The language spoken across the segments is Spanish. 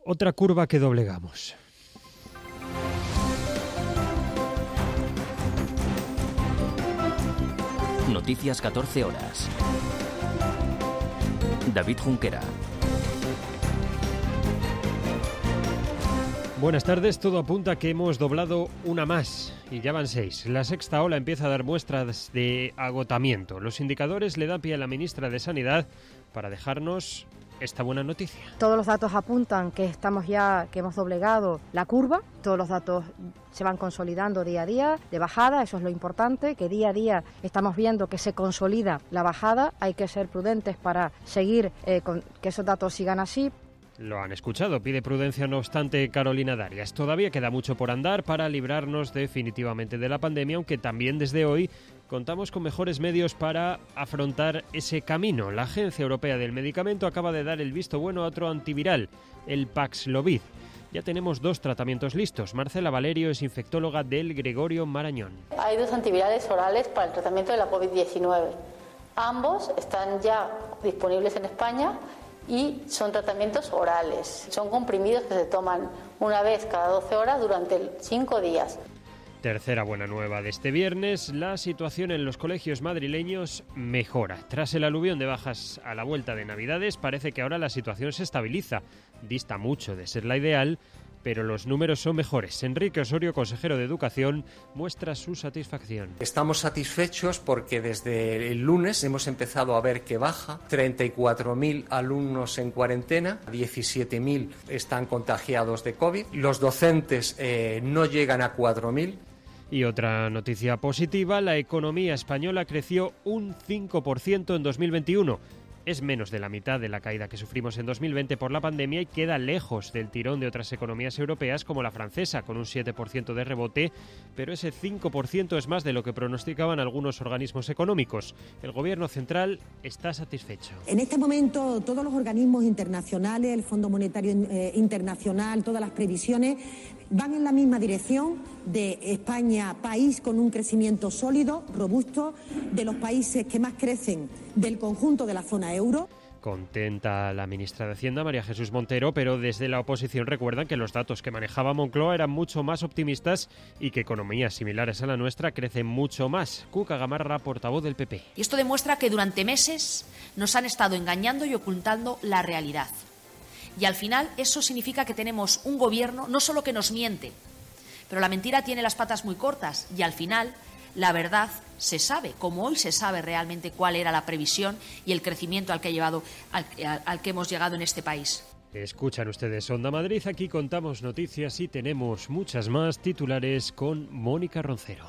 Otra curva que doblegamos. Noticias 14 horas. David Junquera. Buenas tardes, todo apunta a que hemos doblado una más y ya van 6. La sexta ola empieza a dar muestras de agotamiento. Los indicadores le dan pie a la ministra de Sanidad para dejarnos esta buena noticia. Todos los datos apuntan que hemos doblegado la curva, todos los datos se van consolidando día a día de bajada, eso es lo importante, que día a día estamos viendo que se consolida la bajada, hay que ser prudentes para seguir que esos datos sigan así. Lo han escuchado, pide prudencia no obstante Carolina Darias. Todavía queda mucho por andar para librarnos definitivamente de la pandemia, aunque también desde hoy contamos con mejores medios para afrontar ese camino. La Agencia Europea del Medicamento acaba de dar el visto bueno a otro antiviral, el Paxlovid. Ya tenemos 2 tratamientos listos. Marcela Valerio es infectóloga del Gregorio Marañón. Hay 2 antivirales orales para el tratamiento de la COVID-19. Ambos están ya disponibles en España y son tratamientos orales. Son comprimidos que se toman una vez cada 12 horas durante 5 días. Tercera buena nueva de este viernes, la situación en los colegios madrileños mejora. Tras el aluvión de bajas a la vuelta de Navidades, parece que ahora la situación se estabiliza. Dista mucho de ser la ideal, pero los números son mejores. Enrique Osorio, consejero de Educación, muestra su satisfacción. Estamos satisfechos porque desde el lunes hemos empezado a ver que baja. 34.000 alumnos en cuarentena, 17.000 están contagiados de COVID. Los docentes no llegan a 4.000. Y otra noticia positiva, la economía española creció un 5% en 2021. Es menos de la mitad de la caída que sufrimos en 2020 por la pandemia y queda lejos del tirón de otras economías europeas como la francesa, con un 7% de rebote, pero ese 5% es más de lo que pronosticaban algunos organismos económicos. El Gobierno central está satisfecho. En este momento todos los organismos internacionales, el Fondo Monetario Internacional, todas las previsiones van en la misma dirección de España, país con un crecimiento sólido, robusto, de los países que más crecen del conjunto de la zona euro. Contenta la ministra de Hacienda, María Jesús Montero, pero desde la oposición recuerdan que los datos que manejaba Moncloa eran mucho más optimistas y que economías similares a la nuestra crecen mucho más. Cuca Gamarra, portavoz del PP. Y esto demuestra que durante meses nos han estado engañando y ocultando la realidad. Y al final eso significa que tenemos un gobierno no solo que nos miente, pero la mentira tiene las patas muy cortas y al final la verdad se sabe, como hoy se sabe realmente cuál era la previsión y el crecimiento al que hemos llegado en este país. Escuchan ustedes Onda Madrid, aquí contamos noticias y tenemos muchas más. Titulares con Mónica Roncero.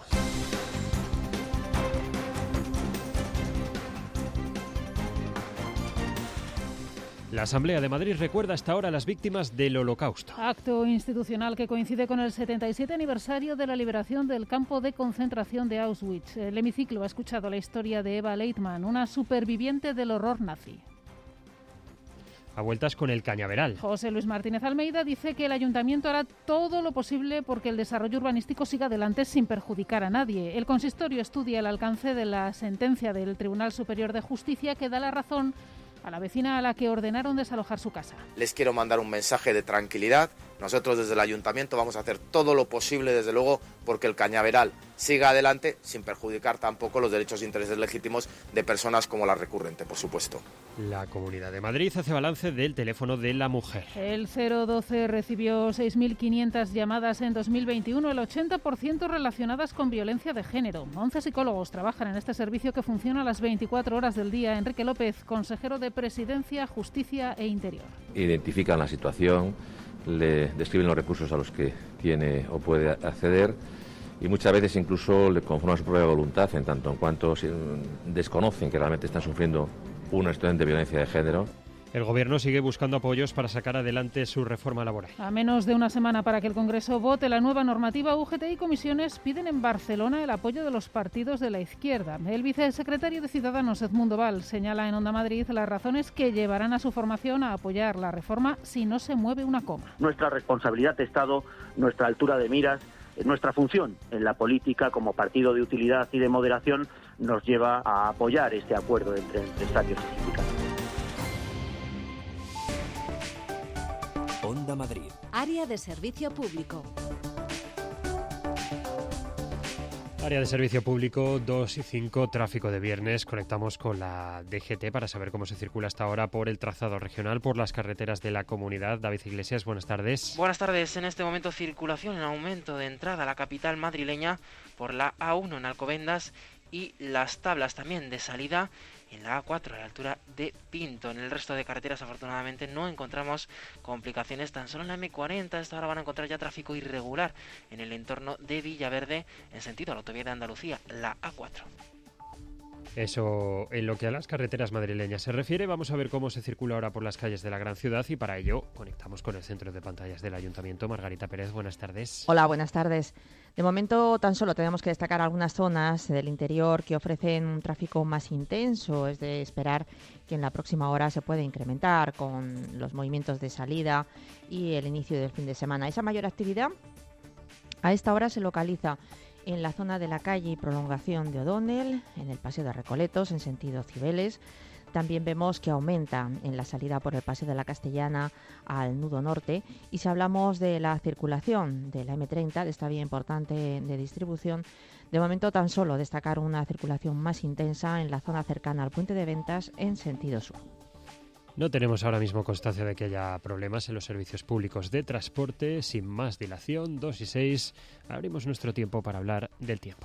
La Asamblea de Madrid recuerda hasta ahora a las víctimas del Holocausto. Acto institucional que coincide con el 77 aniversario de la liberación del campo de concentración de Auschwitz. El hemiciclo ha escuchado la historia de Eva Leitman, una superviviente del horror nazi. A vueltas con el cañaveral. José Luis Martínez Almeida dice que el ayuntamiento hará todo lo posible porque el desarrollo urbanístico siga adelante sin perjudicar a nadie. El consistorio estudia el alcance de la sentencia del Tribunal Superior de Justicia que da la razón a la vecina a la que ordenaron desalojar su casa. Les quiero mandar un mensaje de tranquilidad. Nosotros desde el ayuntamiento vamos a hacer todo lo posible, desde luego, porque el cañaveral siga adelante sin perjudicar tampoco los derechos e intereses legítimos de personas como la recurrente, por supuesto. La Comunidad de Madrid hace balance del teléfono de la mujer. El 012 recibió 6.500 llamadas en 2021, el 80% relacionadas con violencia de género. 11 psicólogos trabajan en este servicio que funciona a las 24 horas del día. Enrique López, consejero de Presidencia, Justicia e Interior. Identifican la situación, le describen los recursos a los que tiene o puede acceder y muchas veces incluso le conforman su propia voluntad en tanto en cuanto desconocen que realmente están sufriendo una situación de violencia de género. El Gobierno sigue buscando apoyos para sacar adelante su reforma laboral. A menos de una semana para que el Congreso vote la nueva normativa, UGT y comisiones piden en Barcelona el apoyo de los partidos de la izquierda. El vicesecretario de Ciudadanos, Edmundo Val, señala en Onda Madrid las razones que llevarán a su formación a apoyar la reforma si no se mueve una coma. Nuestra responsabilidad de Estado, nuestra altura de miras, nuestra función en la política como partido de utilidad y de moderación nos lleva a apoyar este acuerdo entre empresarios y sindicatos. Onda Madrid. Área de servicio público. Área de servicio público 2 y 5, tráfico de viernes. Conectamos con la DGT para saber cómo se circula hasta ahora por el trazado regional, por las carreteras de la comunidad. David Iglesias, buenas tardes. Buenas tardes. En este momento circulación en aumento de entrada a la capital madrileña por la A1 en Alcobendas y las tablas también de salida en la A4 a la altura de Pinto. En el resto de carreteras afortunadamente no encontramos complicaciones. Tan solo en la M40 a esta hora van a encontrar ya tráfico irregular en el entorno de Villaverde en sentido a la autovía de Andalucía, la A4. Eso en lo que a las carreteras madrileñas se refiere. Vamos a ver cómo se circula ahora por las calles de la gran ciudad y para ello conectamos con el centro de pantallas del Ayuntamiento. Margarita Pérez, buenas tardes. Hola, buenas tardes. De momento tan solo tenemos que destacar algunas zonas del interior que ofrecen un tráfico más intenso. Es de esperar que en la próxima hora se pueda incrementar con los movimientos de salida y el inicio del fin de semana. Esa mayor actividad a esta hora se localiza en la zona de la calle y prolongación de O'Donnell, en el Paseo de Recoletos, en sentido Cibeles. También vemos que aumenta en la salida por el Paseo de la Castellana al nudo norte. Y si hablamos de la circulación de la M30, de esta vía importante de distribución, de momento tan solo destacar una circulación más intensa en la zona cercana al Puente de Ventas en sentido sur. No tenemos ahora mismo constancia de que haya problemas en los servicios públicos de transporte. Sin más dilación, 2 y 6, abrimos nuestro tiempo para hablar del tiempo.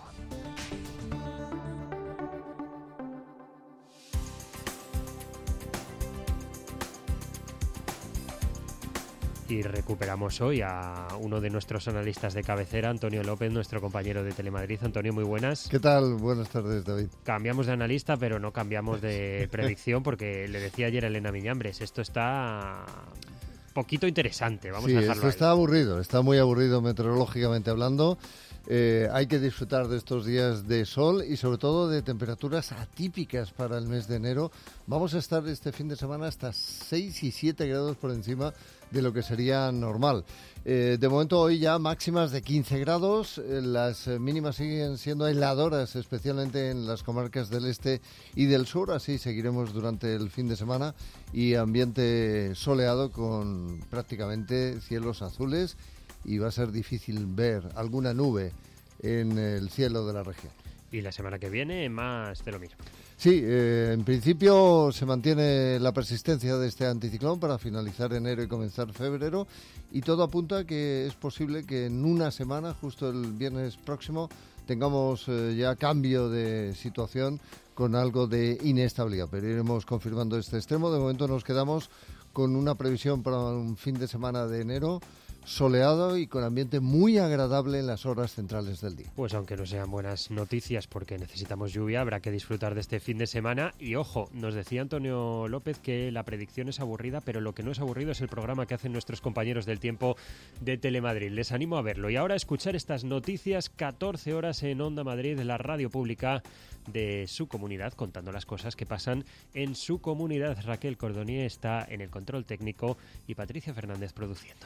Y recuperamos hoy a uno de nuestros analistas de cabecera, Antonio López, nuestro compañero de Telemadrid. Antonio, muy buenas. ¿Qué tal? Buenas tardes, David. Cambiamos de analista, pero no cambiamos de predicción, porque le decía ayer a Elena Miñambres, esto está poquito interesante, vamos a dejarlo esto ahí. Está muy aburrido meteorológicamente hablando. Hay que disfrutar de estos días de sol y sobre todo de temperaturas atípicas para el mes de enero. Vamos a estar este fin de semana hasta 6 y 7 grados por encima de lo que sería normal. De momento hoy ya máximas de 15 grados, las mínimas siguen siendo heladoras, especialmente en las comarcas del este y del sur, así seguiremos durante el fin de semana, y ambiente soleado con prácticamente cielos azules, y va a ser difícil ver alguna nube en el cielo de la región. Y la semana que viene más de lo mismo. Sí, en principio se mantiene la persistencia de este anticiclón para finalizar enero y comenzar febrero, y todo apunta a que es posible que en una semana, justo el viernes próximo, tengamos ya cambio de situación con algo de inestabilidad, pero iremos confirmando este extremo. De momento nos quedamos con una previsión para un fin de semana de enero soleado y con ambiente muy agradable en las horas centrales del día. Pues aunque no sean buenas noticias porque necesitamos lluvia, habrá que disfrutar de este fin de semana. Y ojo, nos decía Antonio López que la predicción es aburrida, pero lo que no es aburrido es el programa que hacen nuestros compañeros del tiempo de Telemadrid. Les animo a verlo y ahora a escuchar estas noticias, 14 horas en Onda Madrid, la radio pública de su comunidad, contando las cosas que pasan en su comunidad. Raquel Cordonier está en el control técnico y Patricia Fernández produciendo.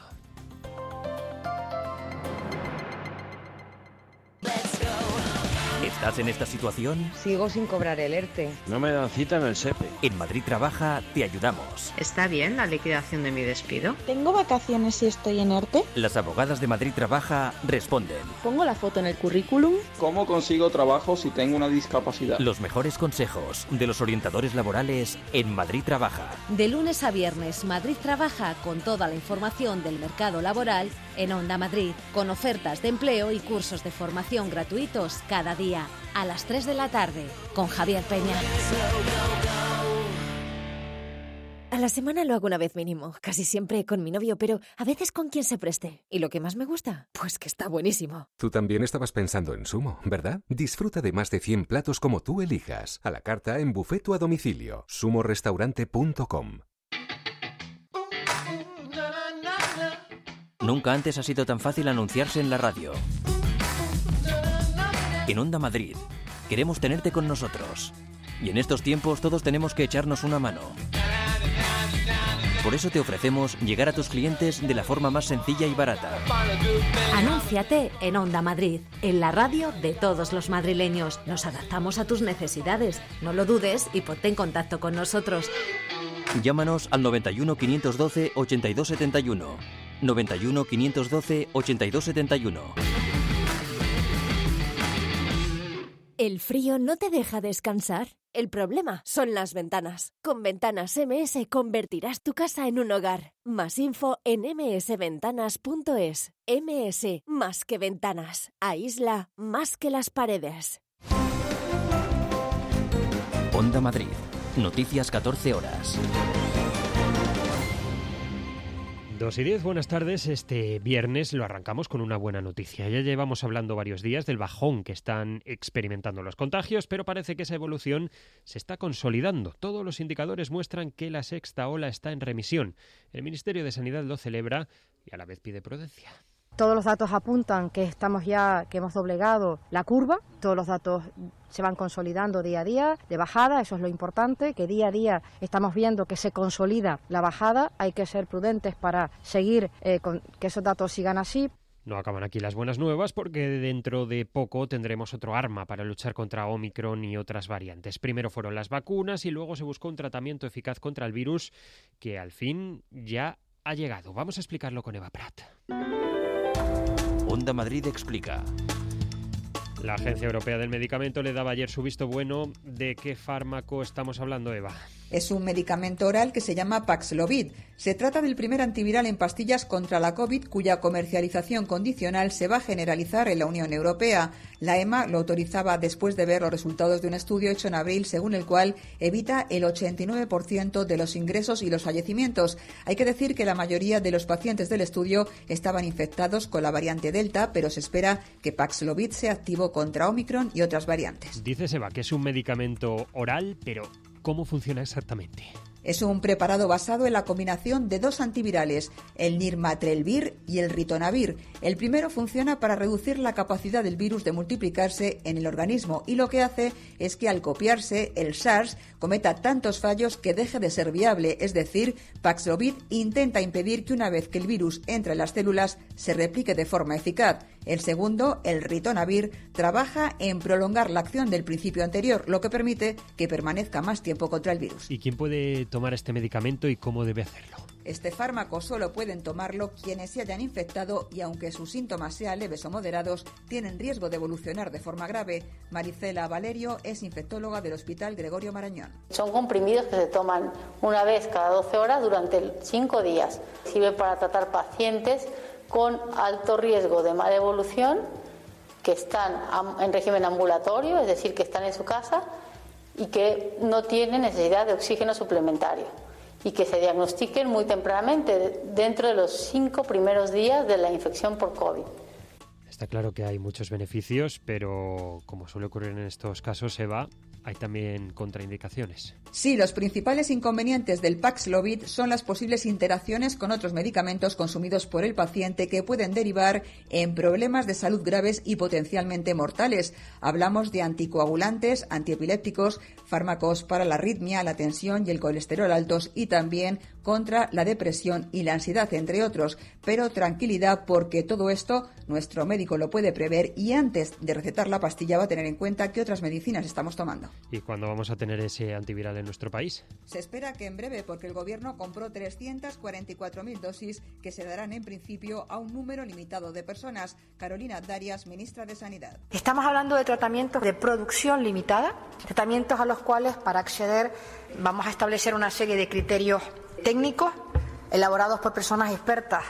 ¿Estás en esta situación? Sigo sin cobrar el ERTE. No me dan cita en el SEPE. En Madrid Trabaja te ayudamos. ¿Está bien la liquidación de mi despido? ¿Tengo vacaciones si estoy en ERTE? Las abogadas de Madrid Trabaja responden. ¿Pongo la foto en el currículum? ¿Cómo consigo trabajo si tengo una discapacidad? Los mejores consejos de los orientadores laborales en Madrid Trabaja. De lunes a viernes, Madrid Trabaja con toda la información del mercado laboral en Onda Madrid, con ofertas de empleo y cursos de formación gratuitos cada día, a las 3 de la tarde, con Javier Peña. A la semana lo hago una vez mínimo, casi siempre con mi novio, pero a veces con quien se preste. ¿Y lo que más me gusta? Pues que está buenísimo. Tú también estabas pensando en Sumo, ¿verdad? Disfruta de más de 100 platos como tú elijas, a la carta, en buffet o a domicilio. sumorestaurante.com. Nunca antes ha sido tan fácil anunciarse en la radio. En Onda Madrid, queremos tenerte con nosotros. Y en estos tiempos todos tenemos que echarnos una mano. Por eso te ofrecemos llegar a tus clientes de la forma más sencilla y barata. Anúnciate en Onda Madrid, en la radio de todos los madrileños. Nos adaptamos a tus necesidades. No lo dudes y ponte en contacto con nosotros. Llámanos al 91 512 8271. 91 512 8271. ¿El frío no te deja descansar? El problema son las ventanas. Con Ventanas MS convertirás tu casa en un hogar. Más info en msventanas.es. MS, más que ventanas. Aísla más que las paredes. Onda Madrid. Noticias 14 horas. 2:10, buenas tardes. Este viernes lo arrancamos con una buena noticia. Ya llevamos hablando varios días del bajón que están experimentando los contagios, pero parece que esa evolución se está consolidando. Todos los indicadores muestran que la sexta ola está en remisión. El Ministerio de Sanidad lo celebra y a la vez pide prudencia. Todos los datos apuntan que hemos doblegado la curva, todos los datos se van consolidando día a día de bajada, eso es lo importante, que día a día estamos viendo que se consolida la bajada, hay que ser prudentes para seguir que esos datos sigan así. No acaban aquí las buenas nuevas porque dentro de poco tendremos otro arma para luchar contra Omicron y otras variantes. Primero fueron las vacunas y luego se buscó un tratamiento eficaz contra el virus que al fin ya ha llegado. Vamos a explicarlo con Eva Prat. Onda Madrid explica. La Agencia Europea del Medicamento le daba ayer su visto bueno. ¿De qué fármaco estamos hablando, Eva? Es un medicamento oral que se llama Paxlovid. Se trata del primer antiviral en pastillas contra la COVID cuya comercialización condicional se va a generalizar en la Unión Europea. La EMA lo autorizaba después de ver los resultados de un estudio hecho en abril según el cual evita el 89% de los ingresos y los fallecimientos. Hay que decir que la mayoría de los pacientes del estudio estaban infectados con la variante Delta, pero se espera que Paxlovid sea activo contra Omicron y otras variantes. Dice Eva que es un medicamento oral, pero ¿cómo funciona exactamente? Es un preparado basado en la combinación de dos antivirales, el nirmatrelvir y el ritonavir. El primero funciona para reducir la capacidad del virus de multiplicarse en el organismo y lo que hace es que al copiarse el SARS cometa tantos fallos que deje de ser viable, es decir, Paxlovid intenta impedir que una vez que el virus entra en las células se replique de forma eficaz. El segundo, el ritonavir, trabaja en prolongar la acción del principio anterior, lo que permite que permanezca más tiempo contra el virus. ¿Y quién puede tomar este medicamento y cómo debe hacerlo? Este fármaco solo pueden tomarlo quienes se hayan infectado y aunque sus síntomas sean leves o moderados, tienen riesgo de evolucionar de forma grave. Maricela Valerio es infectóloga del Hospital Gregorio Marañón. Son comprimidos que se toman una vez cada 12 horas durante 5 días. Sirve para tratar pacientes con alto riesgo de mala evolución, que están en régimen ambulatorio, es decir, que están en su casa y que no tienen necesidad de oxígeno suplementario y que se diagnostiquen muy tempranamente, dentro de los 5 primeros días de la infección por COVID. Está claro que hay muchos beneficios, pero como suele ocurrir en estos casos, Eva, hay también contraindicaciones. Sí, los principales inconvenientes del Paxlovid son las posibles interacciones con otros medicamentos consumidos por el paciente que pueden derivar en problemas de salud graves y potencialmente mortales. Hablamos de anticoagulantes, antiepilépticos, fármacos para la arritmia, la tensión y el colesterol altos y también contra la depresión y la ansiedad, entre otros. Pero tranquilidad, porque todo esto nuestro médico lo puede prever y antes de recetar la pastilla va a tener en cuenta qué otras medicinas estamos tomando. ¿Y cuándo vamos a tener ese antiviral en nuestro país? Se espera que en breve, porque el Gobierno compró 344.000 dosis que se darán en principio a un número limitado de personas. Carolina Darias, ministra de Sanidad. Estamos hablando de tratamientos de producción limitada, tratamientos a los cuales para acceder vamos a establecer una serie de criterios técnicos elaborados por personas expertas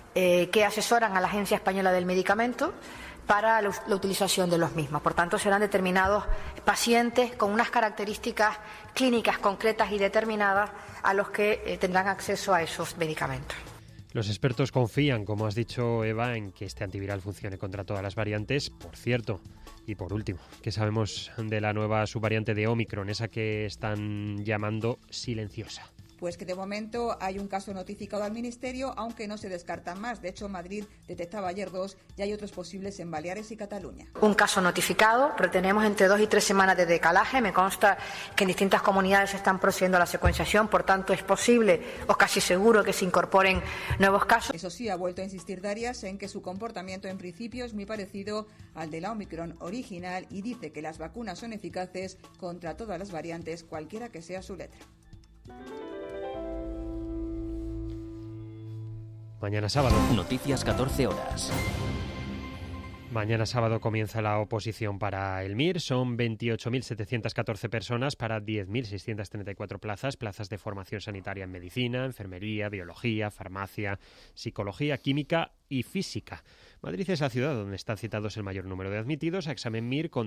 que asesoran a la Agencia Española del Medicamento para la utilización de los mismos. Por tanto, serán determinados pacientes con unas características clínicas concretas y determinadas a los que tendrán acceso a esos medicamentos. Los expertos confían, como has dicho, Eva, en que este antiviral funcione contra todas las variantes. Por cierto, y por último, ¿qué sabemos de la nueva subvariante de Omicron, esa que están llamando silenciosa? Pues que de momento hay un caso notificado al Ministerio, aunque no se descartan más. De hecho, Madrid detectaba ayer 2 y hay otros posibles en Baleares y Cataluña. Un caso notificado, pero tenemos entre 2 y 3 semanas de decalaje. Me consta que en distintas comunidades se están procediendo a la secuenciación, por tanto es posible o casi seguro que se incorporen nuevos casos. Eso sí, ha vuelto a insistir Darias en que su comportamiento en principio es muy parecido al de la Omicron original y dice que las vacunas son eficaces contra todas las variantes, cualquiera que sea su letra. Mañana sábado. Noticias 14 horas. Mañana sábado comienza la oposición para el MIR. Son 28.714 personas para 10.634 plazas de formación sanitaria en medicina, enfermería, biología, farmacia, psicología, química y física. Madrid es la ciudad donde están citados el mayor número de admitidos a examen MIR, con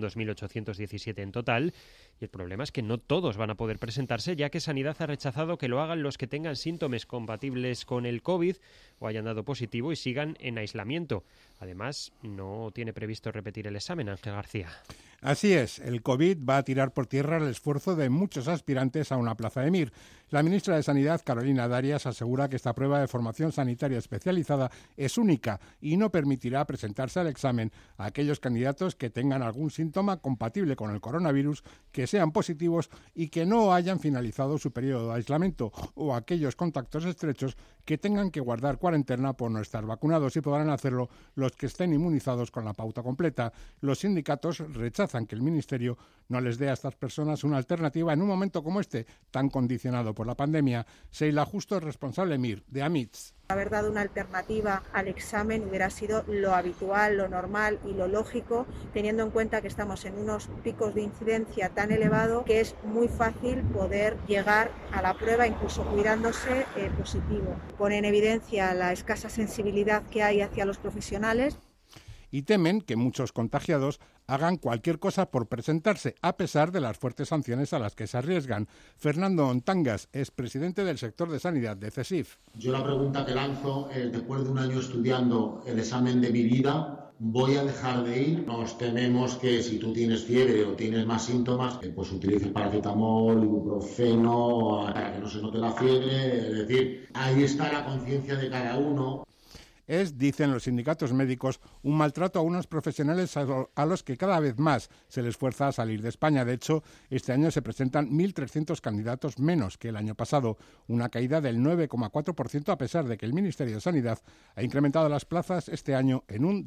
2.817 en total. Y el problema es que no todos van a poder presentarse, ya que Sanidad ha rechazado que lo hagan los que tengan síntomas compatibles con el COVID o hayan dado positivo y sigan en aislamiento. Además, no tiene previsto repetir el examen, Ángel García. Así es, el COVID va a tirar por tierra el esfuerzo de muchos aspirantes a una plaza de MIR. La ministra de Sanidad, Carolina Darias, asegura que esta prueba de formación sanitaria especializada es única y no permitirá presentarse al examen a aquellos candidatos que tengan algún síntoma compatible con el coronavirus, que sean positivos y que no hayan finalizado su periodo de aislamiento, o aquellos contactos estrechos que tengan que guardar cuarentena por no estar vacunados, y podrán hacerlo los que estén inmunizados con la pauta completa. Los sindicatos rechazan que el Ministerio no les dé a estas personas una alternativa en un momento como este, tan condicionado por la pandemia. Seila Justo, responsable MIR de AMITS. Haber dado una alternativa al examen hubiera sido lo habitual, lo normal y lo lógico, teniendo en cuenta que estamos en unos picos de incidencia tan elevados que es muy fácil poder llegar a la prueba incluso cuidándose positivo. Pone en evidencia la escasa sensibilidad que hay hacia los profesionales. Y temen que muchos contagiados hagan cualquier cosa por presentarse, a pesar de las fuertes sanciones a las que se arriesgan. Fernando Ontangas es presidente del sector de sanidad de CESIF. Yo la pregunta que lanzo es, después de un año estudiando el examen de mi vida, ¿voy a dejar de ir? Nos tememos que si tú tienes fiebre o tienes más síntomas, pues utilices paracetamol, ibuprofeno, para que no se note la fiebre. Es decir, ahí está la conciencia de cada uno. Es, dicen los sindicatos médicos, un maltrato a unos profesionales a los que cada vez más se les fuerza a salir de España. De hecho, este año se presentan 1.300 candidatos menos que el año pasado, una caída del 9,4%, a pesar de que el Ministerio de Sanidad ha incrementado las plazas este año en un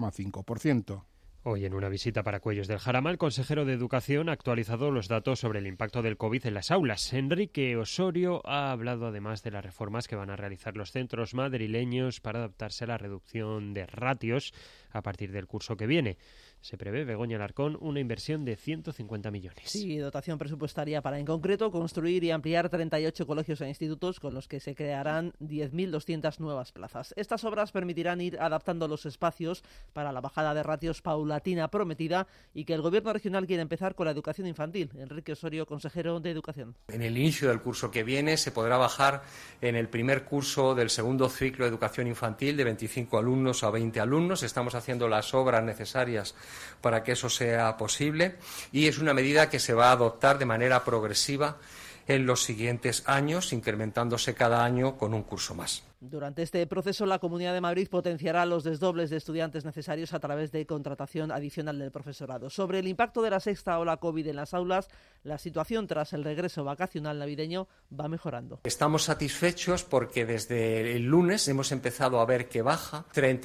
2,5%. Hoy, en una visita para Cuellos del Jarama, el consejero de Educación ha actualizado los datos sobre el impacto del COVID en las aulas. Enrique Osorio ha hablado además de las reformas que van a realizar los centros madrileños para adaptarse a la reducción de ratios a partir del curso que viene. Se prevé, Begoña Alarcón, una inversión de 150 millones. Sí, dotación presupuestaria para, en concreto, construir y ampliar 38 colegios e institutos, con los que se crearán 10.200 nuevas plazas. Estas obras permitirán ir adaptando los espacios para la bajada de ratios paulatina prometida y que el Gobierno regional quiere empezar con la educación infantil. Enrique Osorio, consejero de Educación. En el inicio del curso que viene se podrá bajar en el primer curso del segundo ciclo de educación infantil de 25 alumnos a 20 alumnos. Estamos haciendo las obras necesarias para que eso sea posible, y es una medida que se va a adoptar de manera progresiva en los siguientes años, incrementándose cada año con un curso más. Durante este proceso, la Comunidad de Madrid potenciará los desdobles de estudiantes necesarios a través de contratación adicional del profesorado. Sobre el impacto de la sexta ola COVID en las aulas, la situación tras el regreso vacacional navideño va mejorando. Estamos satisfechos porque desde el lunes hemos empezado a ver que baja.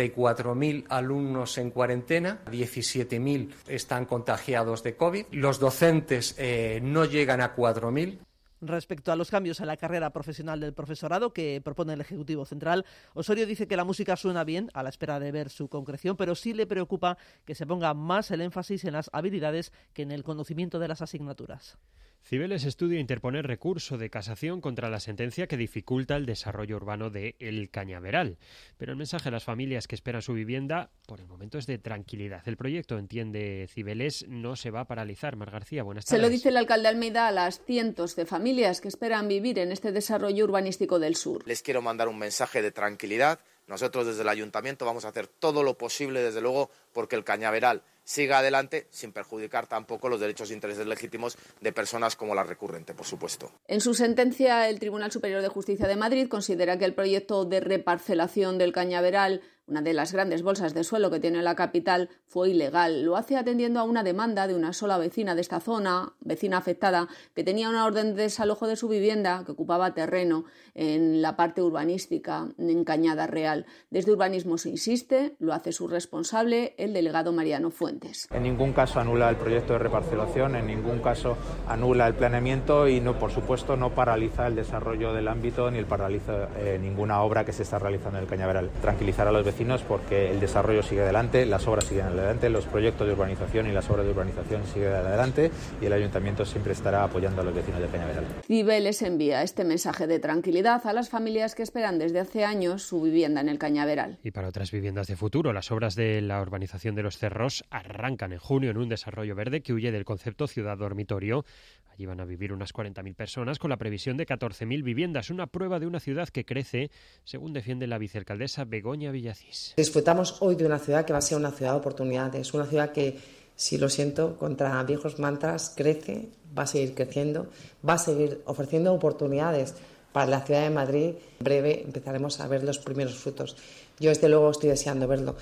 34.000 alumnos en cuarentena, 17.000 están contagiados de COVID. Los docentes no llegan a 4.000. Respecto a los cambios en la carrera profesional del profesorado que propone el Ejecutivo Central, Osorio dice que la música suena bien a la espera de ver su concreción, pero sí le preocupa que se ponga más el énfasis en las habilidades que en el conocimiento de las asignaturas. Cibeles estudia interponer recurso de casación contra la sentencia que dificulta el desarrollo urbano de El Cañaveral. Pero el mensaje a las familias que esperan su vivienda, por el momento, es de tranquilidad. El proyecto, entiende Cibeles, no se va a paralizar. Mar García, buenas tardes. Se lo dice el alcalde Almeida a las cientos de familias que esperan vivir en este desarrollo urbanístico del sur. Les quiero mandar un mensaje de tranquilidad. Nosotros desde el Ayuntamiento vamos a hacer todo lo posible, desde luego, porque el Cañaveral siga adelante sin perjudicar tampoco los derechos e intereses legítimos de personas como la recurrente, por supuesto. En su sentencia, el Tribunal Superior de Justicia de Madrid considera que el proyecto de reparcelación del Cañaveral Una de las grandes bolsas de suelo que tiene la capital fue ilegal. Lo hace atendiendo a una demanda de una sola vecina de esta zona, vecina afectada, que tenía una orden de desalojo de su vivienda que ocupaba terreno en la parte urbanística, en Cañada Real. Desde Urbanismo se insiste, lo hace su responsable, el delegado Mariano Fuentes. En ningún caso anula el proyecto de reparcelación, en ningún caso anula el planeamiento y, no, por supuesto, no paraliza el desarrollo del ámbito ni paraliza ninguna obra que se está realizando en el Cañaveral. Tranquilizar a los vecinos porque el desarrollo sigue adelante, las obras siguen adelante, los proyectos de urbanización y las obras de urbanización siguen adelante y el Ayuntamiento siempre estará apoyando a los vecinos del Cañaveral. Cibeles envía este mensaje de tranquilidad a las familias que esperan desde hace años su vivienda en el Cañaveral. Y para otras viviendas de futuro, las obras de la urbanización de Los Cerros arrancan en junio en un desarrollo verde que huye del concepto ciudad dormitorio. Allí van a vivir unas 40.000 personas con la previsión de 14.000 viviendas, una prueba de una ciudad que crece, según defiende la vicealcaldesa Begoña Villacís. Disfrutamos hoy de una ciudad que va a ser una ciudad de oportunidades, una ciudad que, si lo siento, contra viejos mantras, crece, va a seguir creciendo, va a seguir ofreciendo oportunidades para la ciudad de Madrid. En breve empezaremos a ver los primeros frutos. Yo, desde luego, estoy deseando verlo.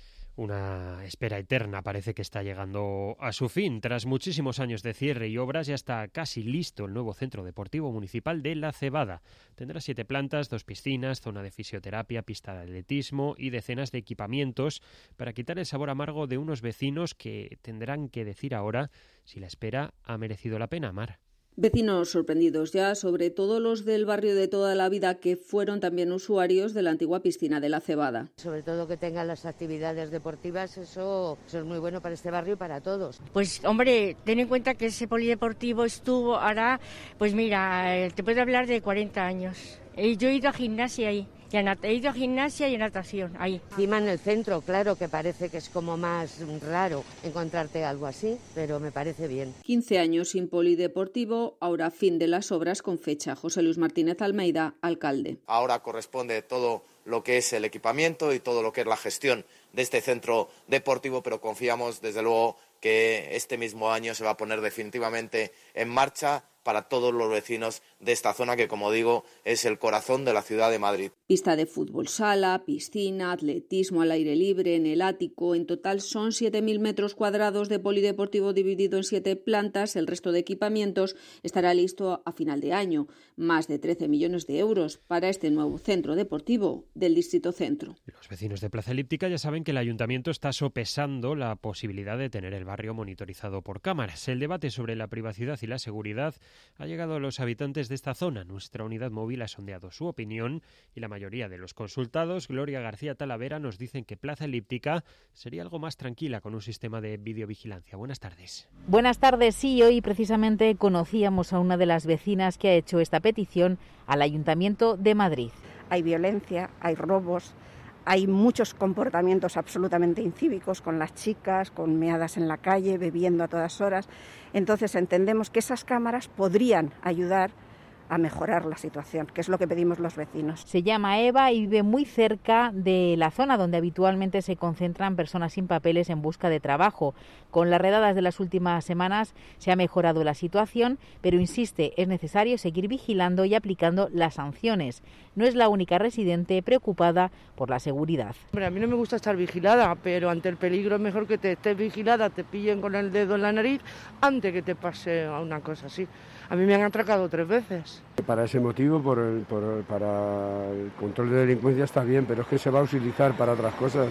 Una espera eterna parece que está llegando a su fin. Tras muchísimos años de cierre y obras, ya está casi listo el nuevo Centro Deportivo Municipal de La Cebada. Tendrá 7 plantas, 2 piscinas, zona de fisioterapia, pista de atletismo y decenas de equipamientos para quitar el sabor amargo de unos vecinos que tendrán que decir ahora si la espera ha merecido la pena, Mar. Vecinos sorprendidos ya, sobre todo los del barrio de toda la vida que fueron también usuarios de la antigua piscina de La Cebada. Sobre todo que tengan las actividades deportivas, eso es muy bueno para este barrio y para todos. Pues hombre, ten en cuenta que ese polideportivo estuvo ahora, pues mira, te puedo hablar de 40 años. Yo he ido a gimnasia ahí. He ido a gimnasia y a natación, ahí. Encima en el centro, claro, que parece que es como más raro encontrarte algo así, pero me parece bien. 15 años sin polideportivo, ahora fin de las obras con fecha. José Luis Martínez Almeida, alcalde. Ahora corresponde todo lo que es el equipamiento y todo lo que es la gestión de este centro deportivo, pero confiamos desde luego que este mismo año se va a poner definitivamente en marcha para todos los vecinos de esta zona que, como digo, es el corazón de la ciudad de Madrid. Pista de fútbol sala, piscina, atletismo al aire libre, en el ático. En total son 7.000 metros cuadrados de polideportivo dividido en 7 plantas. El resto de equipamientos estará listo a final de año. Más de 13 millones de euros para este nuevo centro deportivo del Distrito Centro. Los vecinos de Plaza Elíptica ya saben que el Ayuntamiento está sopesando la posibilidad de tener el barrio monitorizado por cámaras. El debate sobre la privacidad y la seguridad ha llegado a los habitantes de esta zona. Nuestra unidad móvil ha sondeado su opinión y la mayoría de los consultados, Gloria García Talavera, nos dicen que Plaza Elíptica sería algo más tranquila con un sistema de videovigilancia. Buenas tardes. Buenas tardes. Sí, hoy precisamente conocíamos a una de las vecinas que ha hecho esta petición al Ayuntamiento de Madrid. Hay violencia, hay robos, hay muchos comportamientos absolutamente incívicos con las chicas, con meadas en la calle, bebiendo a todas horas. Entonces entendemos que esas cámaras podrían ayudar a mejorar la situación, que es lo que pedimos los vecinos. Se llama Eva y vive muy cerca de la zona donde habitualmente se concentran personas sin papeles en busca de trabajo. Con las redadas de las últimas semanas se ha mejorado la situación, pero insiste, es necesario seguir vigilando y aplicando las sanciones. No es la única residente preocupada por la seguridad. Hombre, a mí no me gusta estar vigilada, pero ante el peligro es mejor que te estés vigilada, te pillen con el dedo en la nariz, antes que te pase una cosa así. A mí me han atracado 3 veces. Para ese motivo, para el control de delincuencia está bien, pero es que se va a utilizar para otras cosas.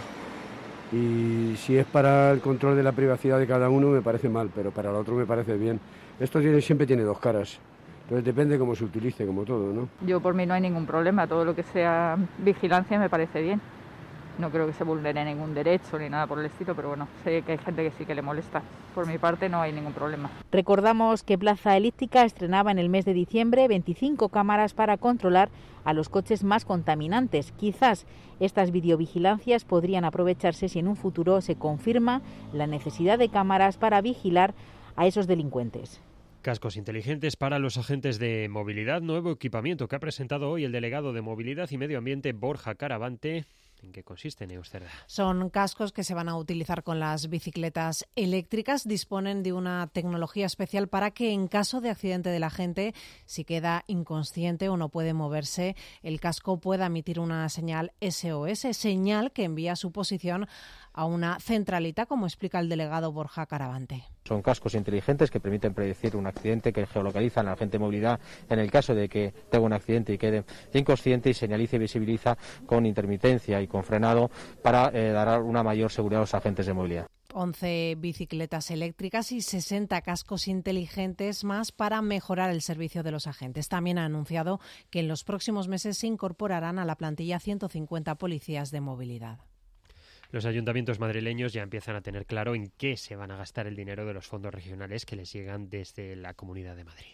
Y si es para el control de la privacidad de cada uno me parece mal, pero para el otro me parece bien. Esto siempre tiene 2 caras. Entonces depende cómo se utilice, como todo, ¿no? Yo por mí no hay ningún problema, todo lo que sea vigilancia me parece bien. No creo que se vulnere ningún derecho ni nada por el estilo, pero bueno, sé que hay gente que sí que le molesta. Por mi parte no hay ningún problema. Recordamos que Plaza Elíptica estrenaba en el mes de diciembre 25 cámaras para controlar a los coches más contaminantes. Quizás estas videovigilancias podrían aprovecharse si en un futuro se confirma la necesidad de cámaras para vigilar a esos delincuentes. Cascos inteligentes para los agentes de movilidad, nuevo equipamiento que ha presentado hoy el delegado de Movilidad y Medio Ambiente, Borja Caravante. ¿En qué consiste, Neus Cerda? Son cascos que se van a utilizar con las bicicletas eléctricas. Disponen de una tecnología especial para que en caso de accidente de la gente, si queda inconsciente o no puede moverse, el casco pueda emitir una señal SOS, señal que envía su posición a una centralita, como explica el delegado Borja Caravante. Son cascos inteligentes que permiten predecir un accidente, que geolocalizan al agente de movilidad en el caso de que tenga un accidente y quede inconsciente, y señaliza y visibiliza con intermitencia y con frenado para dar una mayor seguridad a los agentes de movilidad. 11 bicicletas eléctricas y 60 cascos inteligentes más para mejorar el servicio de los agentes. También ha anunciado que en los próximos meses se incorporarán a la plantilla 150 policías de movilidad. Los ayuntamientos madrileños ya empiezan a tener claro en qué se van a gastar el dinero de los fondos regionales que les llegan desde la Comunidad de Madrid.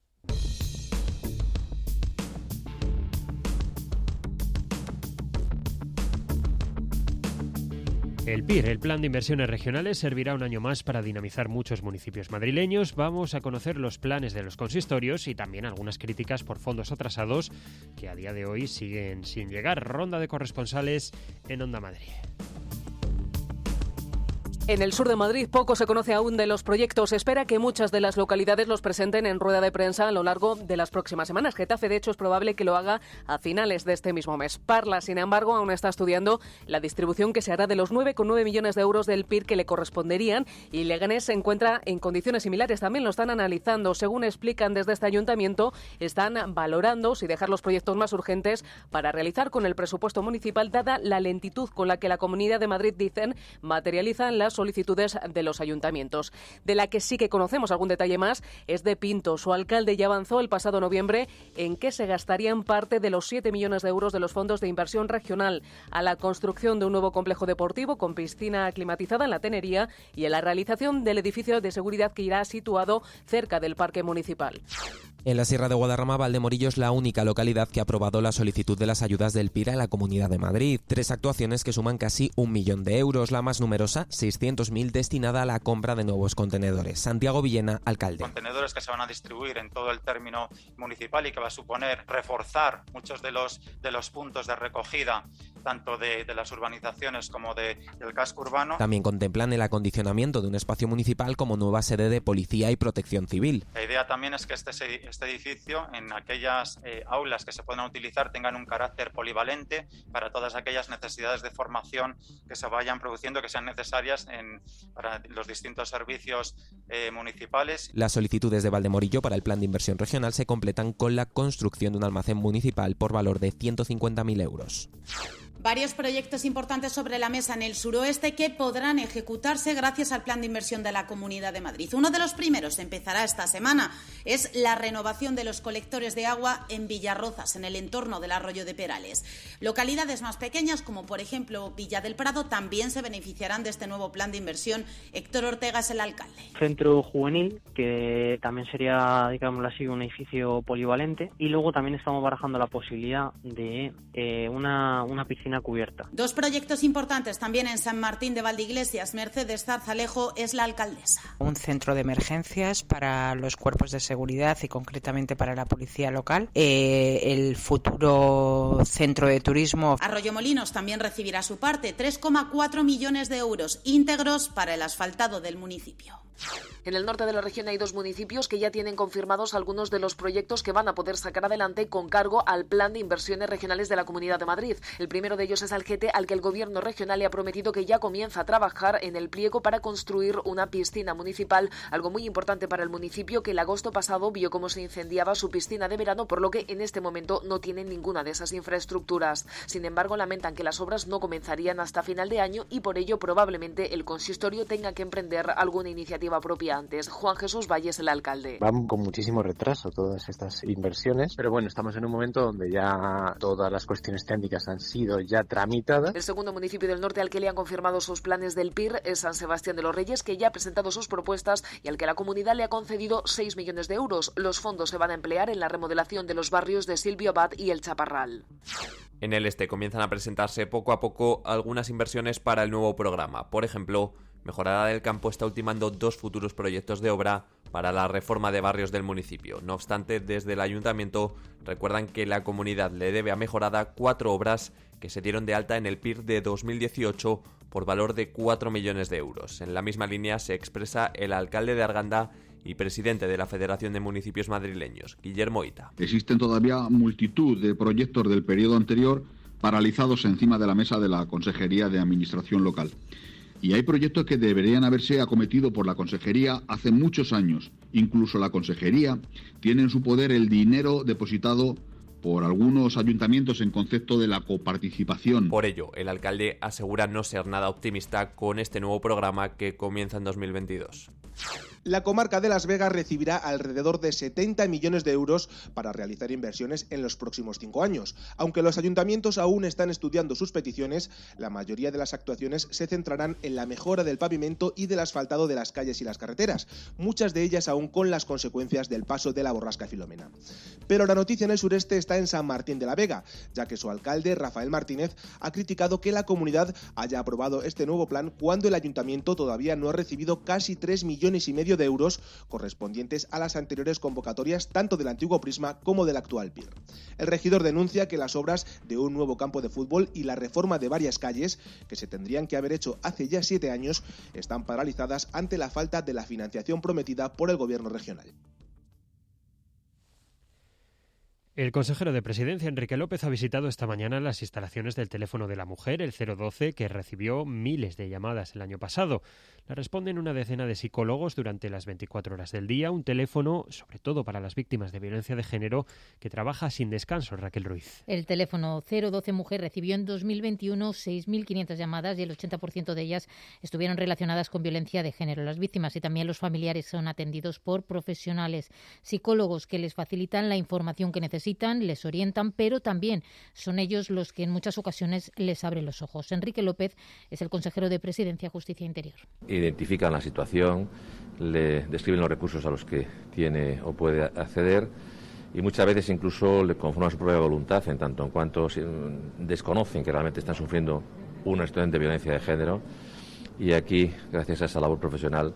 El PIR, el Plan de Inversiones Regionales, servirá un año más para dinamizar muchos municipios madrileños. Vamos a conocer los planes de los consistorios y también algunas críticas por fondos atrasados que a día de hoy siguen sin llegar. Ronda de corresponsales en Onda Madrid. En el sur de Madrid poco se conoce aún de los proyectos. Se espera que muchas de las localidades los presenten en rueda de prensa a lo largo de las próximas semanas. Getafe, de hecho, es probable que lo haga a finales de este mismo mes. Parla, sin embargo, aún está estudiando la distribución que se hará de los 9,9 millones de euros del PIR que le corresponderían, y Leganés se encuentra en condiciones similares. También lo están analizando. Según explican desde este ayuntamiento, están valorando si dejar los proyectos más urgentes para realizar con el presupuesto municipal, dada la lentitud con la que la Comunidad de Madrid, dicen, materializan las solicitudes de los ayuntamientos. De la que sí que conocemos algún detalle más es de Pinto. Su alcalde ya avanzó el pasado noviembre en que se gastarían parte de los 7 millones de euros de los fondos de inversión regional a la construcción de un nuevo complejo deportivo con piscina climatizada en la Tenería y en la realización del edificio de seguridad que irá situado cerca del parque municipal. En la Sierra de Guadarrama, Valdemorillo es la única localidad que ha aprobado la solicitud de las ayudas del PIR a la Comunidad de Madrid. 3 actuaciones que suman casi 1 millón de euros. La más numerosa, 600.000, destinada a la compra de nuevos contenedores. Santiago Villena, alcalde. Contenedores que se van a distribuir en todo el término municipal y que va a suponer reforzar muchos de los puntos de recogida, tanto de las urbanizaciones como del casco urbano. También contemplan el acondicionamiento de un espacio municipal como nueva sede de policía y protección civil. La idea también es que este edificio, en aquellas aulas que se puedan utilizar, tengan un carácter polivalente para todas aquellas necesidades de formación que se vayan produciendo, que sean necesarias para los distintos servicios municipales. Las solicitudes de Valdemorillo para el Plan de Inversión Regional se completan con la construcción de un almacén municipal por valor de 150.000 euros. Varios proyectos importantes sobre la mesa en el suroeste que podrán ejecutarse gracias al Plan de Inversión de la Comunidad de Madrid. Uno de los primeros empezará esta semana. Es la renovación de los colectores de agua en Villarrozas, en el entorno del Arroyo de Perales. Localidades más pequeñas, como por ejemplo Villa del Prado, también se beneficiarán de este nuevo plan de inversión. Héctor Ortega es el alcalde. Centro juvenil, que también sería, digámoslo así, un edificio polivalente. Y luego también estamos barajando la posibilidad de una piscina cubierta. Dos proyectos importantes también en San Martín de Valdeiglesias. Mercedes Zarzalejo es la alcaldesa. Un centro de emergencias para los cuerpos de seguridad y concretamente para la policía local. El futuro centro de turismo. Arroyomolinos también recibirá su parte, 3,4 millones de euros íntegros para el asfaltado del municipio. En el norte de la región hay 2 municipios que ya tienen confirmados algunos de los proyectos que van a poder sacar adelante con cargo al Plan de Inversiones Regionales de la Comunidad de Madrid. El primero de ellos es Algete, al que el Gobierno regional le ha prometido que ya comienza a trabajar en el pliego para construir una piscina municipal, algo muy importante para el municipio, que el agosto pasado vio cómo se incendiaba su piscina de verano, por lo que en este momento no tienen ninguna de esas infraestructuras. Sin embargo, lamentan que las obras no comenzarían hasta final de año y por ello probablemente el consistorio tenga que emprender alguna iniciativa propia antes. Juan Jesús Valles, el alcalde. Van con muchísimo retraso todas estas inversiones, pero bueno, estamos en un momento donde ya todas las cuestiones técnicas han sido ya tramitadas. El segundo municipio del norte al que le han confirmado sus planes del PIR es San Sebastián de los Reyes, que ya ha presentado sus propuestas y al que la comunidad le ha concedido 6 millones de euros. Los fondos se van a emplear en la remodelación de los barrios de Silvio Abad y El Chaparral. En el este comienzan a presentarse poco a poco algunas inversiones para el nuevo programa. Por ejemplo, Mejorada del Campo está ultimando 2 futuros proyectos de obra para la reforma de barrios del municipio. No obstante, desde el ayuntamiento recuerdan que la comunidad le debe a Mejorada 4 obras que se dieron de alta en el PIR de 2018 por valor de 4 millones de euros. En la misma línea se expresa el alcalde de Arganda y presidente de la Federación de Municipios Madrileños, Guillermo Ita. Existen todavía multitud de proyectos del periodo anterior paralizados encima de la mesa de la Consejería de Administración Local. Y hay proyectos que deberían haberse acometido por la Consejería hace muchos años. Incluso la Consejería tiene en su poder el dinero depositado por algunos ayuntamientos en concepto de la coparticipación. Por ello, el alcalde asegura no ser nada optimista con este nuevo programa que comienza en 2022. La comarca de Las Vegas recibirá alrededor de 70 millones de euros para realizar inversiones en los próximos 5 años. Aunque los ayuntamientos aún están estudiando sus peticiones, la mayoría de las actuaciones se centrarán en la mejora del pavimento y del asfaltado de las calles y las carreteras, muchas de ellas aún con las consecuencias del paso de la borrasca Filomena. Pero la noticia en el sureste está en San Martín de la Vega, ya que su alcalde, Rafael Martínez, ha criticado que la comunidad haya aprobado este nuevo plan cuando el ayuntamiento todavía no ha recibido casi 3,5 millones de euros correspondientes a las anteriores convocatorias tanto del antiguo Prisma como del actual PIR. El regidor denuncia que las obras de un nuevo campo de fútbol y la reforma de varias calles, que se tendrían que haber hecho hace ya 7 años, están paralizadas ante la falta de la financiación prometida por el gobierno regional. El consejero de Presidencia, Enrique López, ha visitado esta mañana las instalaciones del teléfono de la mujer, el 012, que recibió miles de llamadas el año pasado. Le responden una decena de psicólogos durante las 24 horas del día, un teléfono, sobre todo para las víctimas de violencia de género, que trabaja sin descanso. Raquel Ruiz. El teléfono 012 Mujer recibió en 2021 6.500 llamadas y el 80% de ellas estuvieron relacionadas con violencia de género. Las víctimas y también los familiares son atendidos por profesionales, psicólogos que les facilitan la información que necesitan, les orientan, pero también son ellos los que en muchas ocasiones les abren los ojos. Enrique López es el consejero de Presidencia, Justicia e Interior. Identifican la situación, le describen los recursos a los que tiene o puede acceder y muchas veces incluso le conforman su propia voluntad en tanto en cuanto desconocen que realmente están sufriendo una situación de violencia de género, y aquí, gracias a esa labor profesional,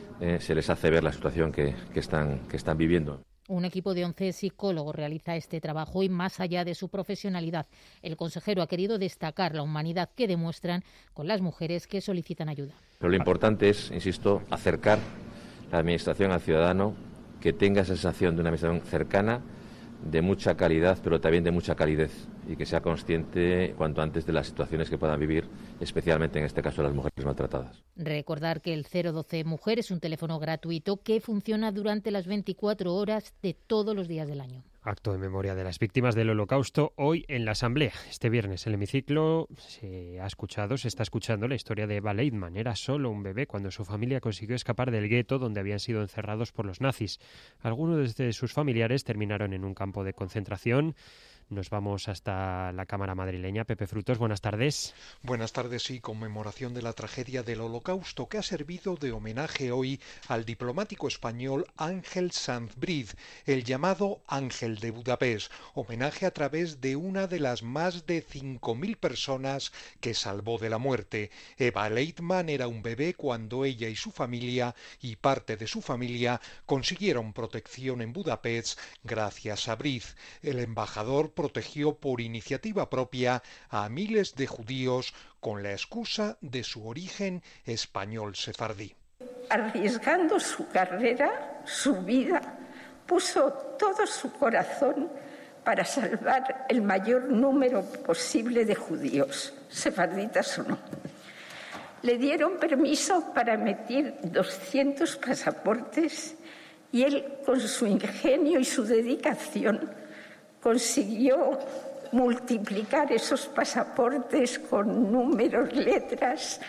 se les hace ver la situación que están viviendo. Un equipo de 11 psicólogos realiza este trabajo y, más allá de su profesionalidad, el consejero ha querido destacar la humanidad que demuestran con las mujeres que solicitan ayuda. Pero lo importante es, insisto, acercar la administración al ciudadano, que tenga esa sensación de una administración cercana, de mucha calidad, pero también de mucha calidez, y que sea consciente cuanto antes de las situaciones que puedan vivir, especialmente en este caso las mujeres maltratadas. Recordar que el 012 Mujer es un teléfono gratuito que funciona durante las 24 horas de todos los días del año. Acto en memoria de las víctimas del Holocausto hoy en la Asamblea. Este viernes en el hemiciclo se está escuchando la historia de Eva Leitman. Era solo un bebé cuando su familia consiguió escapar del gueto donde habían sido encerrados por los nazis. Algunos de sus familiares terminaron en un campo de concentración. Nos vamos hasta la Cámara madrileña. Pepe Frutos, buenas tardes. Buenas tardes y conmemoración de la tragedia del Holocausto, que ha servido de homenaje hoy al diplomático español Ángel Sanz Briz, el llamado Ángel de Budapest, homenaje a través de una de las más de 5.000 personas que salvó de la muerte. Eva Leitman era un bebé cuando ella y su familia y parte de su familia consiguieron protección en Budapest gracias a Briz. El embajador protegió por iniciativa propia a miles de judíos con la excusa de su origen español sefardí. Arriesgando su carrera, su vida, puso todo su corazón para salvar el mayor número posible de judíos, sefarditas o no. Le dieron permiso para emitir 200 pasaportes y él, con su ingenio y su dedicación, consiguió multiplicar esos pasaportes con números, letras.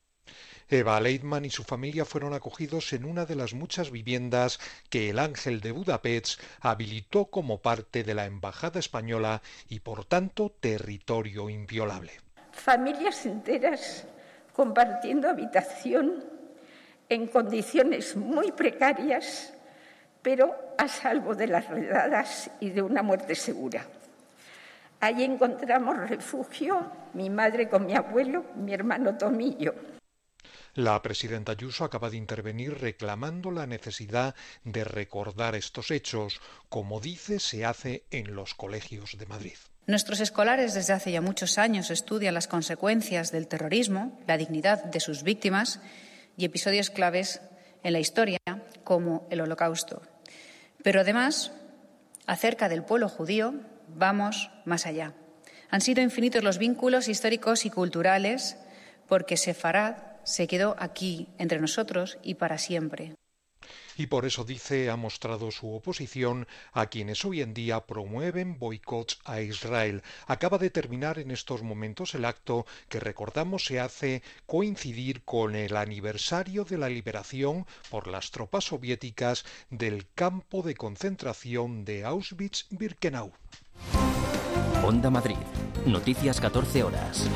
Eva Leitman y su familia fueron acogidos en una de las muchas viviendas que el Ángel de Budapest habilitó como parte de la Embajada Española y, por tanto, territorio inviolable. Familias enteras compartiendo habitación en condiciones muy precarias, pero a salvo de las redadas y de una muerte segura. Allí encontramos refugio, mi madre con mi abuelo, mi hermano Tomillo. La presidenta Ayuso acaba de intervenir reclamando la necesidad de recordar estos hechos, como dice se hace en los colegios de Madrid. Nuestros escolares desde hace ya muchos años estudian las consecuencias del terrorismo, la dignidad de sus víctimas y episodios claves en la historia, como el Holocausto. Pero además, acerca del pueblo judío, vamos más allá. Han sido infinitos los vínculos históricos y culturales porque Sefarad se quedó aquí, entre nosotros y para siempre. Y por eso, dice, ha mostrado su oposición a quienes hoy en día promueven boicots a Israel. Acaba de terminar en estos momentos el acto que, recordamos, se hace coincidir con el aniversario de la liberación por las tropas soviéticas del campo de concentración de Auschwitz-Birkenau. Onda Madrid. Noticias 14 horas.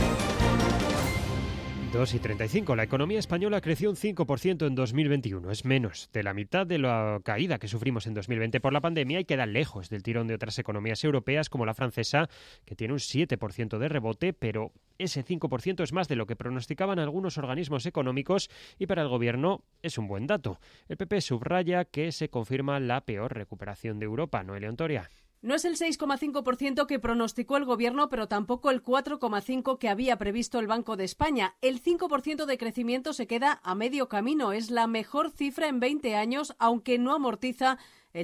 2:35. La economía española creció un 5% en 2021. Es menos de la mitad de la caída que sufrimos en 2020 por la pandemia y queda lejos del tirón de otras economías europeas como la francesa, que tiene un 7% de rebote, pero ese 5% es más de lo que pronosticaban algunos organismos económicos y para el Gobierno es un buen dato. El PP subraya que se confirma la peor recuperación de Europa. Noelia Ontoria. No es el 6,5% que pronosticó el Gobierno, pero tampoco el 4,5% que había previsto el Banco de España. El 5% de crecimiento se queda a medio camino. Es la mejor cifra en 20 años, aunque no amortiza el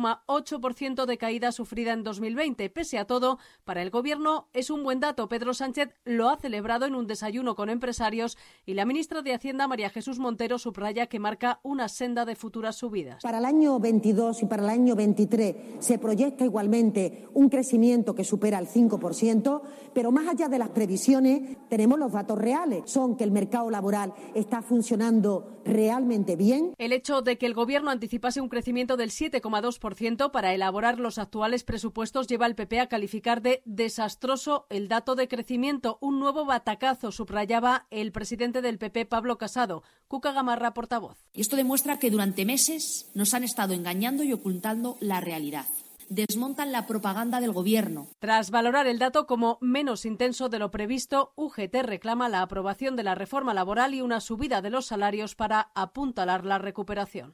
10,8% de caída sufrida en 2020. Pese a todo, para el Gobierno es un buen dato. Pedro Sánchez lo ha celebrado en un desayuno con empresarios y la ministra de Hacienda, María Jesús Montero, subraya que marca una senda de futuras subidas. Para el año 22 y para el año 23 se proyecta igualmente un crecimiento que supera el 5%, pero más allá de las previsiones tenemos los datos reales. Son que el mercado laboral está funcionando realmente bien. El hecho de que el Gobierno anticipase un crecimiento del 7,2% para elaborar los actuales presupuestos lleva al PP a calificar de desastroso el dato de crecimiento. Un nuevo batacazo, subrayaba el presidente del PP, Pablo Casado. Cuca Gamarra, portavoz. Y esto demuestra que durante meses nos han estado engañando y ocultando la realidad. Desmontan la propaganda del Gobierno. Tras valorar el dato como menos intenso de lo previsto, UGT reclama la aprobación de la reforma laboral y una subida de los salarios para apuntalar la recuperación.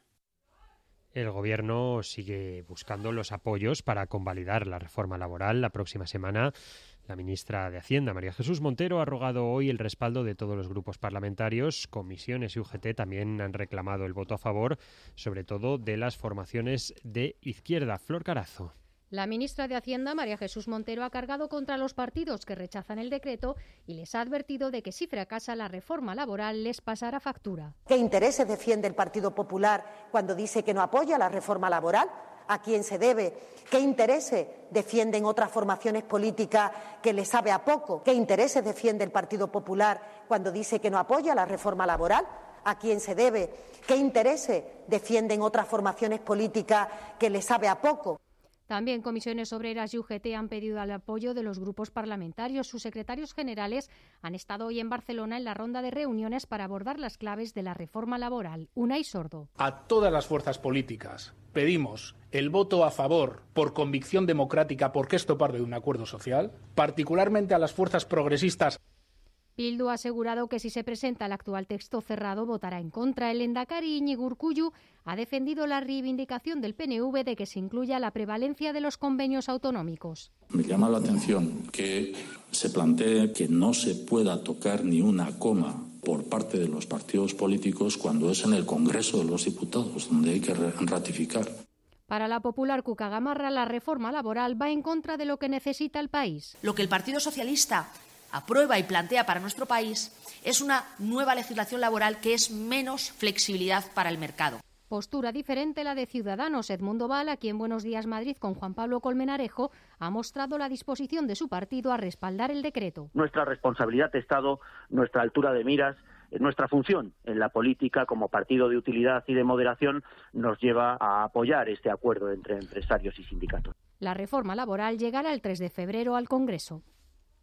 El Gobierno sigue buscando los apoyos para convalidar la reforma laboral. La próxima semana, la ministra de Hacienda, María Jesús Montero, ha rogado hoy el respaldo de todos los grupos parlamentarios. Comisiones y UGT también han reclamado el voto a favor, sobre todo de las formaciones de izquierda. Flor Carazo. La ministra de Hacienda, María Jesús Montero, ha cargado contra los partidos que rechazan el decreto y les ha advertido de que si fracasa la reforma laboral les pasará factura. ¿Qué intereses defiende el Partido Popular cuando dice que no apoya la reforma laboral? ¿A quién se debe? ¿Qué intereses defienden otras formaciones políticas que le sabe a poco? ¿Qué intereses defiende el Partido Popular cuando dice que no apoya la reforma laboral? ¿A quién se debe? ¿Qué intereses defienden otras formaciones políticas que le sabe a poco? También Comisiones Obreras y UGT han pedido el apoyo de los grupos parlamentarios. Sus secretarios generales han estado hoy en Barcelona en la ronda de reuniones para abordar las claves de la reforma laboral. Unai Sordo. A todas las fuerzas políticas pedimos el voto a favor por convicción democrática, porque esto parte de un acuerdo social, particularmente a las fuerzas progresistas. Bildu ha asegurado que si se presenta el actual texto cerrado votará en contra. El lehendakari Iñigo Urkullu ha defendido la reivindicación del PNV de que se incluya la prevalencia de los convenios autonómicos. Me llama la atención que se plantee que no se pueda tocar ni una coma por parte de los partidos políticos cuando es en el Congreso de los Diputados donde hay que ratificar. Para la popular Cuca Gamarra, la reforma laboral va en contra de lo que necesita el país. Lo que el Partido Socialista aprueba y plantea para nuestro país es una nueva legislación laboral que es menos flexibilidad para el mercado. Postura diferente la de Ciudadanos. Edmundo Val, aquí en Buenos Días Madrid con Juan Pablo Colmenarejo, ha mostrado la disposición de su partido a respaldar el decreto. Nuestra responsabilidad de Estado, nuestra altura de miras, nuestra función en la política como partido de utilidad y de moderación nos lleva a apoyar este acuerdo entre empresarios y sindicatos. La reforma laboral llegará el 3 de febrero al Congreso.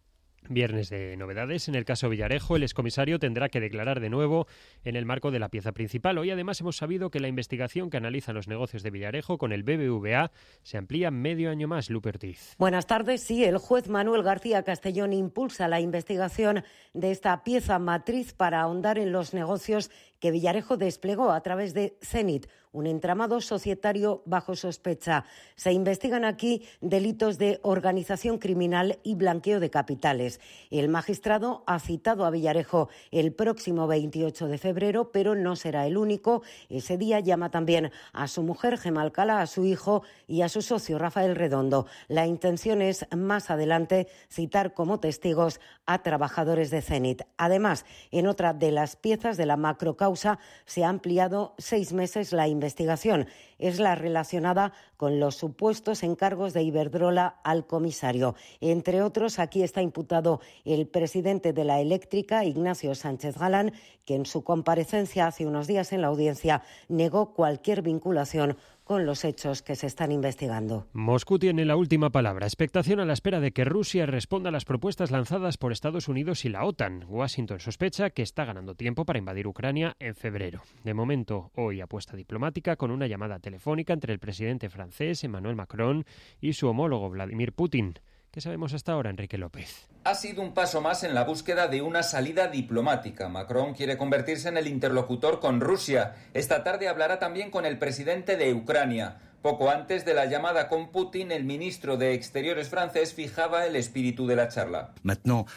Viernes de novedades. En el caso Villarejo, el excomisario tendrá que declarar de nuevo en el marco de la pieza principal. Hoy además hemos sabido que la investigación que analiza los negocios de Villarejo con el BBVA se amplía medio año más. Lupe Ortiz. Buenas tardes. Sí, el juez Manuel García Castellón impulsa la investigación de esta pieza matriz para ahondar en los negocios que Villarejo desplegó a través de Zenit, un entramado societario bajo sospecha. Se investigan aquí delitos de organización criminal y blanqueo de capitales. El magistrado ha citado a Villarejo el próximo 28 de febrero, pero no será el único. Ese día llama también a su mujer, Gemma Alcalá, a su hijo y a su socio, Rafael Redondo. La intención es, más adelante, citar como testigos a trabajadores de Zenit. Además, en otra de las piezas de la macrocausa se ha ampliado 6 meses la investigación. Es la relacionada con los supuestos encargos de Iberdrola al comisario. Entre otros, aquí está imputado el presidente de la Eléctrica, Ignacio Sánchez Galán, que en su comparecencia hace unos días en la audiencia negó cualquier vinculación con los hechos que se están investigando. Moscú tiene la última palabra. Expectación a la espera de que Rusia responda a las propuestas lanzadas por Estados Unidos y la OTAN. Washington sospecha que está ganando tiempo para invadir Ucrania en febrero. De momento, hoy apuesta diplomática con una llamada telefónica entre el presidente francés Emmanuel Macron y su homólogo Vladimir Putin. ¿Qué sabemos hasta ahora, Enrique López? Ha sido un paso más en la búsqueda de una salida diplomática. Macron quiere convertirse en el interlocutor con Rusia. Esta tarde hablará también con el presidente de Ucrania. Poco antes de la llamada con Putin, el ministro de Exteriores francés fijaba el espíritu de la charla. La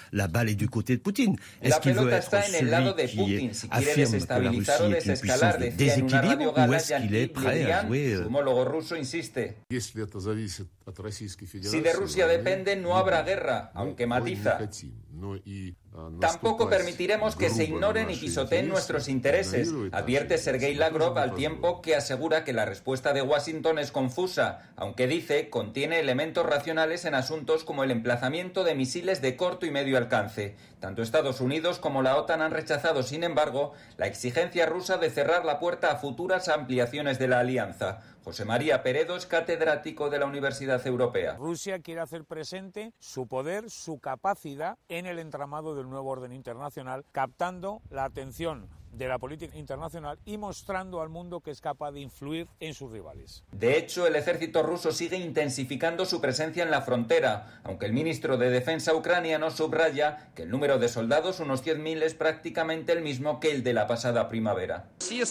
pelota está en el lado de Putin. Si quiere desestabilizar o desescalar, decía en una radio gala Jean-Yves Le Drian, su homólogo ruso insiste. Si de Rusia depende, no habrá guerra, aunque matiza. Tampoco permitiremos que se ignoren y pisoteen nuestros intereses, advierte Sergei Lavrov, al tiempo que asegura que la respuesta de Washington es confusa, aunque dice contiene elementos racionales en asuntos como el emplazamiento de misiles de corto y medio alcance. Tanto Estados Unidos como la OTAN han rechazado, sin embargo, la exigencia rusa de cerrar la puerta a futuras ampliaciones de la alianza. José María Peredo es catedrático de la Universidad Europea. Rusia quiere hacer presente su poder, su capacidad en el entramado del nuevo orden internacional, captando la atención de la política internacional y mostrando al mundo que es capaz de influir en sus rivales. De hecho, el ejército ruso sigue intensificando su presencia en la frontera, aunque el ministro de Defensa ucraniano subraya que el número de soldados, unos 10.000, es prácticamente el mismo que el de la pasada primavera.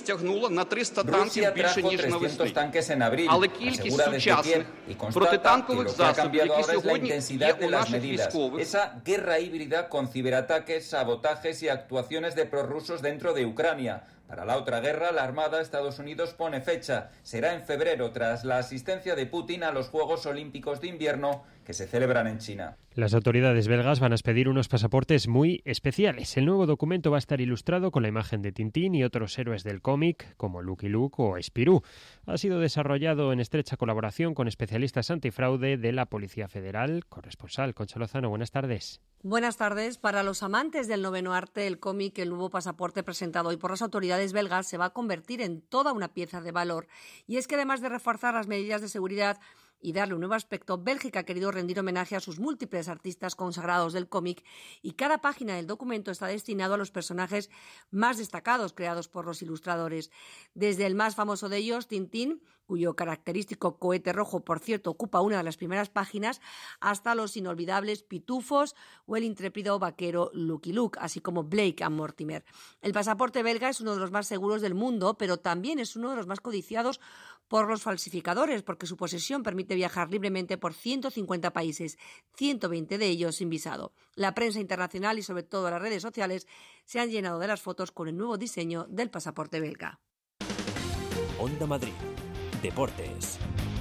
Rusia trajo 300 tanques en abril, asegura desde Kiev, y constata que lo que ha cambiado ahora es la intensidad de las medidas. Esa guerra híbrida con ciberataques, sabotajes y actuaciones de prorrusos dentro de Ucrania. Para la otra guerra, la Armada de Estados Unidos pone fecha. Será en febrero, tras la asistencia de Putin a los Juegos Olímpicos de Invierno que se celebran en China. Las autoridades belgas van a expedir unos pasaportes muy especiales. El nuevo documento va a estar ilustrado con la imagen de Tintín y otros héroes del cómic, como Lucky Luke o Spirou. Ha sido desarrollado en estrecha colaboración con especialistas antifraude de la Policía Federal. Corresponsal Concha Lozano, buenas tardes. Buenas tardes. Para los amantes del noveno arte, el cómic, el nuevo pasaporte presentado hoy por las autoridades belgas se va a convertir en toda una pieza de valor. Y es que además de reforzar las medidas de seguridad y darle un nuevo aspecto, Bélgica ha querido rendir homenaje a sus múltiples artistas consagrados del cómic, y cada página del documento está destinado a los personajes más destacados creados por los ilustradores. Desde el más famoso de ellos, Tintín, cuyo característico cohete rojo, por cierto, ocupa una de las primeras páginas, hasta los inolvidables Pitufos o el intrépido vaquero Lucky Luke, así como Blake and Mortimer. El pasaporte belga es uno de los más seguros del mundo, pero también es uno de los más codiciados por los falsificadores, porque su posesión permite viajar libremente por 150 países, 120 de ellos sin visado. La prensa internacional y sobre todo las redes sociales se han llenado de las fotos con el nuevo diseño del pasaporte belga. Onda Madrid. Deportes.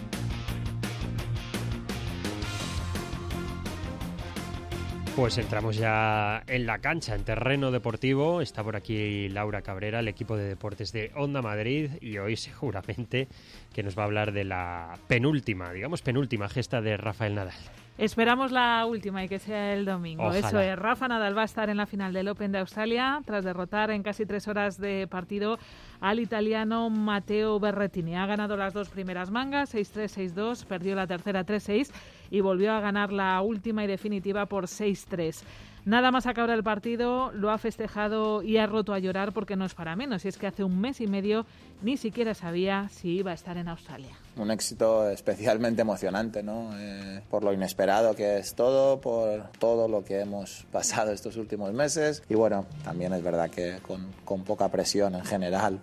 Pues entramos ya en la cancha, en terreno deportivo. Está por aquí Laura Cabrera, el equipo de deportes de Onda Madrid, y hoy seguramente que nos va a hablar de la penúltima gesta de Rafael Nadal. Esperamos la última y que sea el domingo. Ojalá. Eso es, Rafa Nadal va a estar en la final del Open de Australia tras derrotar en casi 3 horas de partido al italiano Matteo Berrettini. Ha ganado las 2 primeras mangas, 6-3, 6-2, perdió la tercera 3-6 y volvió a ganar la última y definitiva por 6-3. Nada más acabar el partido, lo ha festejado y ha roto a llorar porque no es para menos. Y es que hace un mes y medio ni siquiera sabía si iba a estar en Australia. Un éxito especialmente emocionante, ¿no? Por lo inesperado que es todo, por todo lo que hemos pasado estos últimos meses. Y bueno, también es verdad que con poca presión en general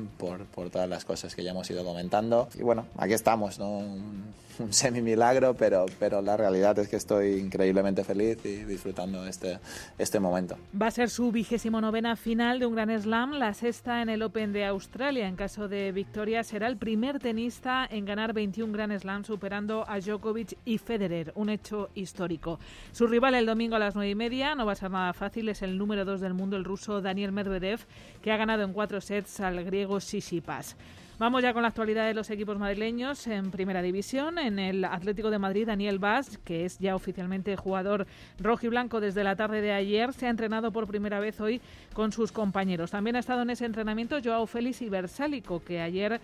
por todas las cosas que ya hemos ido comentando. Y bueno, aquí estamos, ¿no? Un semi-milagro, pero la realidad es que estoy increíblemente feliz y disfrutando este momento. Va a ser su 29ª final de un Grand Slam, la sexta en el Open de Australia. En caso de victoria, será el primer tenista en ganar 21 Grand Slam, superando a Djokovic y Federer, un hecho histórico. Su rival el domingo a las 9:30, no va a ser nada fácil, es el número 2 del mundo, el ruso Daniel Medvedev, que ha ganado en 4 sets al griego Tsitsipas. Vamos ya con la actualidad de los equipos madrileños en Primera División. En el Atlético de Madrid, Daniel Bas, que es ya oficialmente jugador rojiblanco desde la tarde de ayer, se ha entrenado por primera vez hoy con sus compañeros. También ha estado en ese entrenamiento Joao Félix y Versálico, que ayer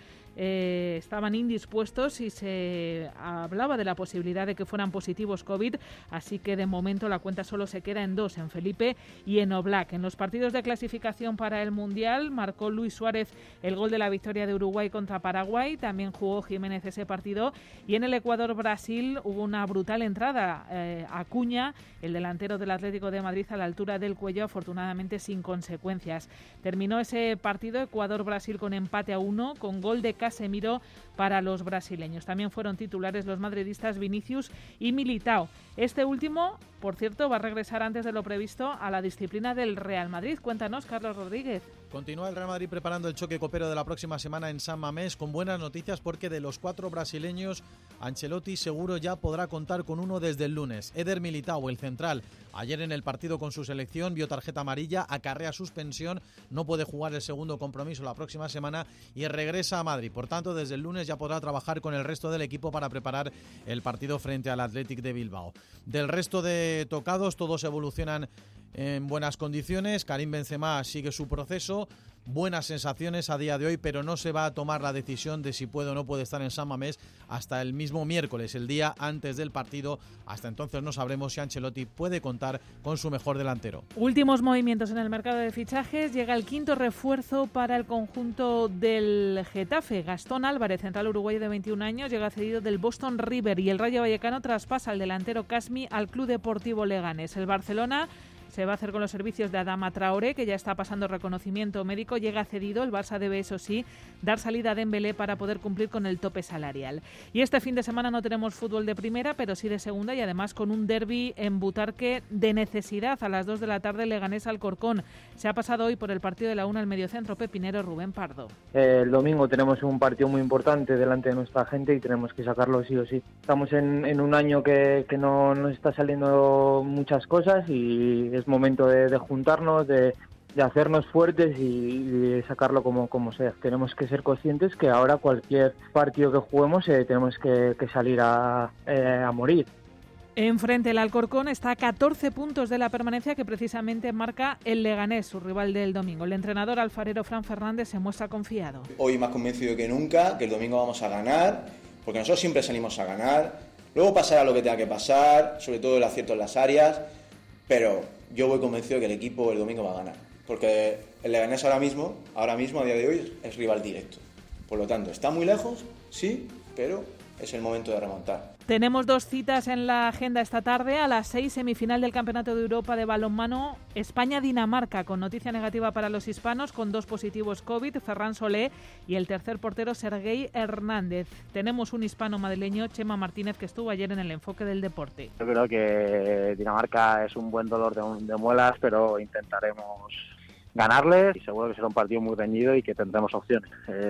estaban indispuestos y se hablaba de la posibilidad de que fueran positivos COVID, así que de momento la cuenta solo se queda en 2, en Felipe y en Oblak. En los partidos de clasificación para el Mundial marcó Luis Suárez el gol de la victoria de Uruguay contra Paraguay, también jugó Jiménez ese partido, y en el Ecuador-Brasil hubo una brutal entrada. Acuña, el delantero del Atlético de Madrid, a la altura del cuello, afortunadamente sin consecuencias. Terminó ese partido Ecuador-Brasil con empate a 1, con gol de Casemiro para los brasileños. También fueron titulares los madridistas Vinicius y Militao. Este último, por cierto, va a regresar antes de lo previsto a la disciplina del Real Madrid. Cuéntanos, Carlos Rodríguez. Continúa el Real Madrid preparando el choque copero de la próxima semana en San Mamés, con buenas noticias porque de los 4 brasileños, Ancelotti seguro ya podrá contar con uno desde el lunes. Eder Militao, el central, ayer en el partido con su selección vio tarjeta amarilla, acarrea suspensión, no puede jugar el segundo compromiso la próxima semana y regresa a Madrid. Por tanto, desde el lunes ya podrá trabajar con el resto del equipo para preparar el partido frente al Athletic de Bilbao. Del resto de tocados, todos evolucionan en buenas condiciones. Karim Benzema sigue su proceso, buenas sensaciones a día de hoy, pero no se va a tomar la decisión de si puede o no puede estar en San Mamés hasta el mismo miércoles, el día antes del partido. Hasta entonces no sabremos si Ancelotti puede contar con su mejor delantero. Últimos movimientos en el mercado de fichajes. Llega el quinto refuerzo para el conjunto del Getafe. Gastón Álvarez, central uruguayo de 21 años, llega cedido del Boston River, y el Rayo Vallecano traspasa al delantero Casmi al Club Deportivo Leganés. El Barcelona se va a hacer con los servicios de Adama Traoré, que ya está pasando reconocimiento médico, llega cedido. El Barça debe, eso sí, dar salida a Dembélé para poder cumplir con el tope salarial. Y este fin de semana no tenemos fútbol de primera, pero sí de segunda, y además con un derbi en Butarque de necesidad. A las 2 de la tarde, Leganés Alcorcón. Se ha pasado hoy por el partido de la 1 al mediocentro pepinero Rubén Pardo. El domingo tenemos un partido muy importante delante de nuestra gente y tenemos que sacarlo sí o sí. Estamos en un año que no nos está saliendo muchas cosas y es momento de juntarnos, de hacernos fuertes y de sacarlo como sea. Tenemos que ser conscientes que ahora cualquier partido que juguemos tenemos que salir a morir. Enfrente el Alcorcón está a 14 puntos de la permanencia que precisamente marca el Leganés, su rival del domingo. El entrenador alfarero Fran Fernández se muestra confiado. Hoy más convencido que nunca que el domingo vamos a ganar, porque nosotros siempre salimos a ganar. Luego pasará lo que tenga que pasar, sobre todo el acierto en las áreas, pero yo voy convencido que el equipo el domingo va a ganar, porque el Leganés ahora mismo a día de hoy es rival directo. Por lo tanto, está muy lejos, sí, pero es el momento de remontar. Tenemos 2 citas en la agenda esta tarde. A las 6, semifinal del Campeonato de Europa de balonmano, España-Dinamarca, con noticia negativa para los hispanos, con 2 positivos COVID, Ferran Solé y el tercer portero Sergei Hernández. Tenemos un hispano madrileño, Chema Martínez, que estuvo ayer en el enfoque del deporte. Yo creo que Dinamarca es un buen dolor de muelas, pero intentaremos ganarles y seguro que será un partido muy reñido y que tendremos opciones.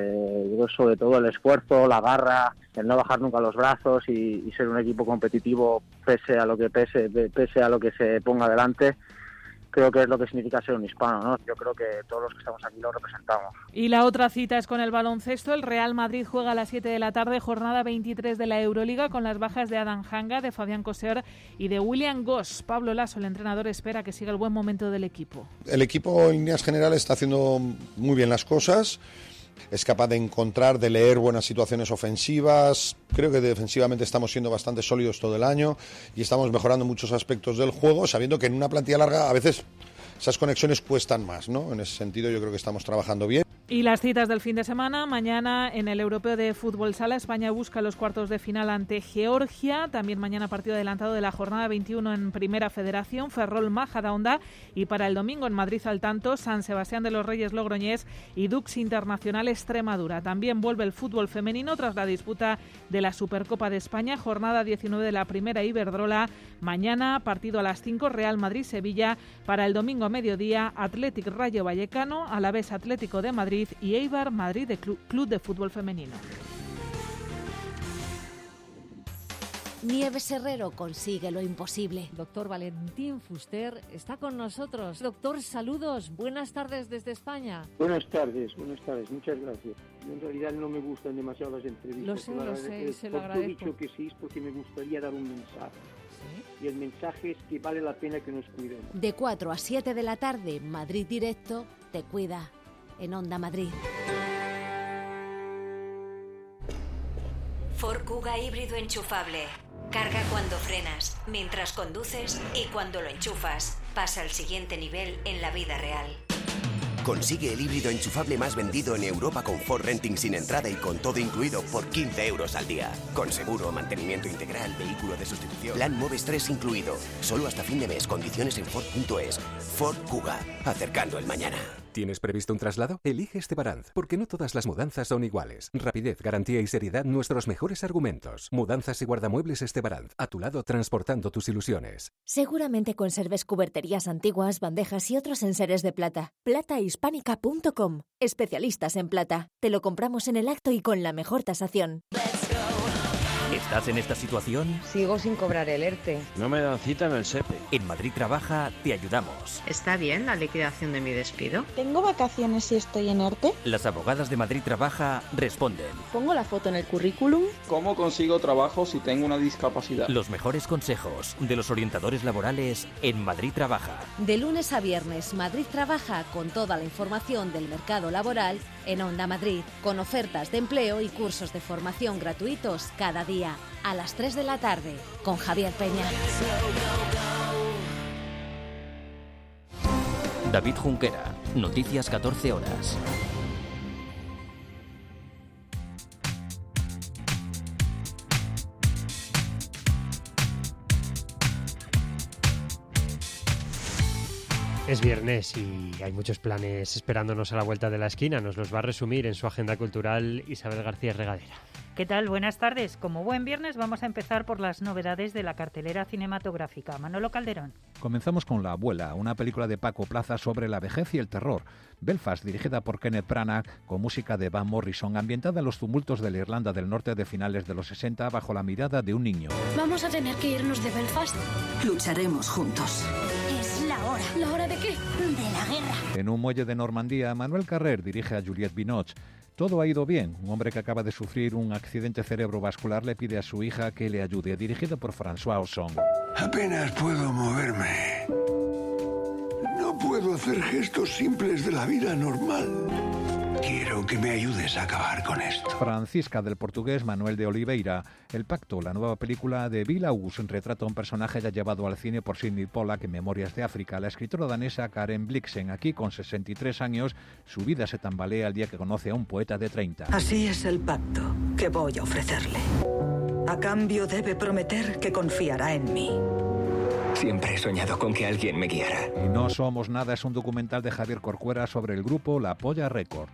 Yo sobre todo el esfuerzo, la garra, el no bajar nunca los brazos y ser un equipo competitivo pese a lo que se ponga delante. Creo que es lo que significa ser un hispano, ¿no? Yo creo que todos los que estamos aquí lo representamos. Y la otra cita es con el baloncesto. El Real Madrid juega a las 7 de la tarde, jornada 23 de la Euroliga, con las bajas de Adam Hanga, de Fabián Coser y de William Goss. Pablo Lasso, el entrenador, espera que siga el buen momento del equipo. El equipo en líneas generales está haciendo muy bien las cosas. Es capaz de encontrar, de leer buenas situaciones ofensivas. Creo que defensivamente estamos siendo bastante sólidos todo el año y estamos mejorando muchos aspectos del juego, sabiendo que en una plantilla larga a veces esas conexiones cuestan más, ¿no? En ese sentido yo creo que estamos trabajando bien. Y las citas del fin de semana, mañana en el Europeo de Fútbol Sala, España busca los cuartos de final ante Georgia, también mañana partido adelantado de la jornada 21 en Primera Federación, Ferrol Majadahonda, y para el domingo en Madrid al tanto, San Sebastián de los Reyes Logroñés y Dux Internacional Extremadura. También vuelve el fútbol femenino tras la disputa de la Supercopa de España, jornada 19 de la Primera Iberdrola, mañana partido a las 5, Real Madrid-Sevilla, para el domingo a mediodía, Athletic Rayo Vallecano, Alavés Atlético de Madrid y Eibar Madrid de Club de Fútbol Femenino. Nieves Herrero consigue lo imposible. Doctor Valentín Fuster está con nosotros. Doctor, saludos. Buenas tardes desde España. Buenas tardes. Muchas gracias. En realidad no me gustan demasiado las entrevistas. Lo sé, se lo agradezco. He dicho que sí es porque me gustaría dar un mensaje. ¿Sí? Y el mensaje es que vale la pena que nos cuidemos. De 4 a 7 de la tarde, Madrid Directo te cuida. En Onda Madrid. Ford Kuga híbrido enchufable. Carga cuando frenas, mientras conduces y cuando lo enchufas. Pasa al siguiente nivel en la vida real. Consigue el híbrido enchufable más vendido en Europa con Ford Renting sin entrada y con todo incluido por 15 euros al día. Con seguro, mantenimiento integral, vehículo de sustitución, plan Moves 3 incluido. Solo hasta fin de mes. Condiciones en Ford.es. Ford Kuga. Acercando el mañana. ¿Tienes previsto un traslado? Elige Estebaranz, porque no todas las mudanzas son iguales. Rapidez, garantía y seriedad, nuestros mejores argumentos. Mudanzas y guardamuebles Estebaranz, a tu lado transportando tus ilusiones. Seguramente conserves cuberterías antiguas, bandejas y otros enseres de plata. Platahispánica.com. Especialistas en plata. Te lo compramos en el acto y con la mejor tasación. ¿Estás en esta situación? Sigo sin cobrar el ERTE. No me dan cita en el SEPE. En Madrid Trabaja te ayudamos. ¿Está bien la liquidación de mi despido? ¿Tengo vacaciones si estoy en ERTE? Las abogadas de Madrid Trabaja responden. ¿Pongo la foto en el currículum? ¿Cómo consigo trabajo si tengo una discapacidad? Los mejores consejos de los orientadores laborales en Madrid Trabaja. De lunes a viernes, Madrid Trabaja con toda la información del mercado laboral en Onda Madrid, con ofertas de empleo y cursos de formación gratuitos cada día. A las 3 de la tarde, con Javier Peña. David Junquera, Noticias 14 horas. Es viernes y hay muchos planes esperándonos a la vuelta de la esquina. Nos los va a resumir en su agenda cultural Isabel García Regadera. ¿Qué tal? Buenas tardes. Como buen viernes vamos a empezar por las novedades de la cartelera cinematográfica. Manolo Calderón. Comenzamos con La abuela, una película de Paco Plaza sobre la vejez y el terror. Belfast, dirigida por Kenneth Branagh, con música de Van Morrison, ambientada en los tumultos de la Irlanda del Norte de finales de los 60 bajo la mirada de un niño. Vamos a tener que irnos de Belfast. Lucharemos juntos. Es la hora. ¿La hora de qué? De la guerra. En un muelle de Normandía, Manuel Carrer dirige a Juliette Binoche. Todo ha ido bien. Un hombre que acaba de sufrir un accidente cerebrovascular le pide a su hija que le ayude, dirigido por François Ozon. Apenas puedo moverme. No puedo hacer gestos simples de la vida normal. Quiero que me ayudes a acabar con esto. Francisca, del portugués Manuel de Oliveira. El Pacto, la nueva película de Billa Hughes, retrata a un personaje ya llevado al cine por Sidney Pollack en Memorias de África. La escritora danesa Karen Blixen, aquí con 63 años, su vida se tambalea el día que conoce a un poeta de 30. Así es el pacto que voy a ofrecerle. A cambio debe prometer que confiará en mí. Siempre he soñado con que alguien me guiara. Y No somos nada es un documental de Javier Corcuera sobre el grupo La Polla Record.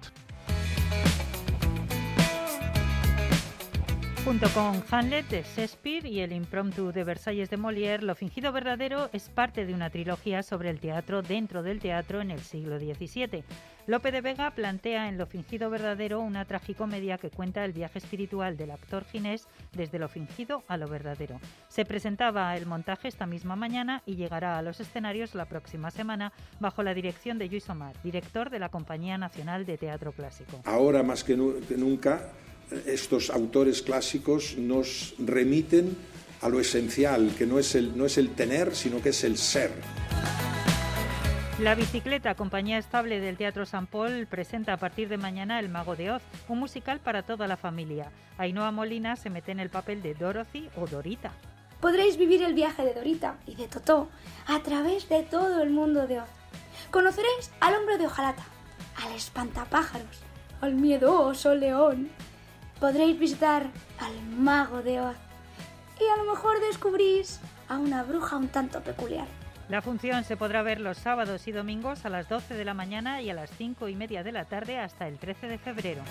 Junto con Hamlet de Shakespeare y el impromptu de Versalles de Molière, Lo fingido verdadero es parte de una trilogía sobre el teatro dentro del teatro en el siglo XVII. Lope de Vega plantea en Lo fingido verdadero una tragicomedia que cuenta el viaje espiritual del actor ginés desde lo fingido a lo verdadero. Se presentaba el montaje esta misma mañana y llegará a los escenarios la próxima semana bajo la dirección de Lluís Omar, director de la Compañía Nacional de Teatro Clásico. Ahora más que nunca, estos autores clásicos nos remiten a lo esencial, que no es el tener, sino que es el ser. La Bicicleta, compañía estable del Teatro San Paul, presenta a partir de mañana El Mago de Oz, un musical para toda la familia. Ainhoa Molina se mete en el papel de Dorothy o Dorita. Podréis vivir el viaje de Dorita y de Totó a través de todo el mundo de Oz. Conoceréis al hombre de hojalata, al espantapájaros, al miedoso león. Podréis visitar al Mago de Oz y a lo mejor descubrís a una bruja un tanto peculiar. La función se podrá ver los sábados y domingos a las 12 de la mañana y a las 5:30 de la tarde hasta el 13 de febrero.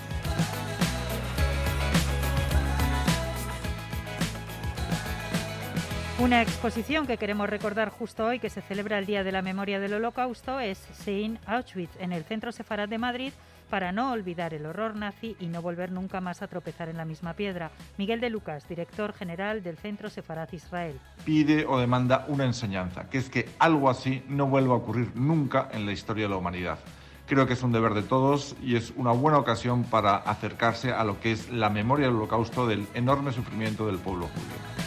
Una exposición que queremos recordar justo hoy, que se celebra el Día de la Memoria del Holocausto, es Seeing Auschwitz, en el Centro Sefarad de Madrid, para no olvidar el horror nazi y no volver nunca más a tropezar en la misma piedra. Miguel de Lucas, director general del Centro Sefarad Israel. Pide o demanda una enseñanza, que es que algo así no vuelva a ocurrir nunca en la historia de la humanidad. Creo que es un deber de todos y es una buena ocasión para acercarse a lo que es la memoria del Holocausto, del enorme sufrimiento del pueblo judío.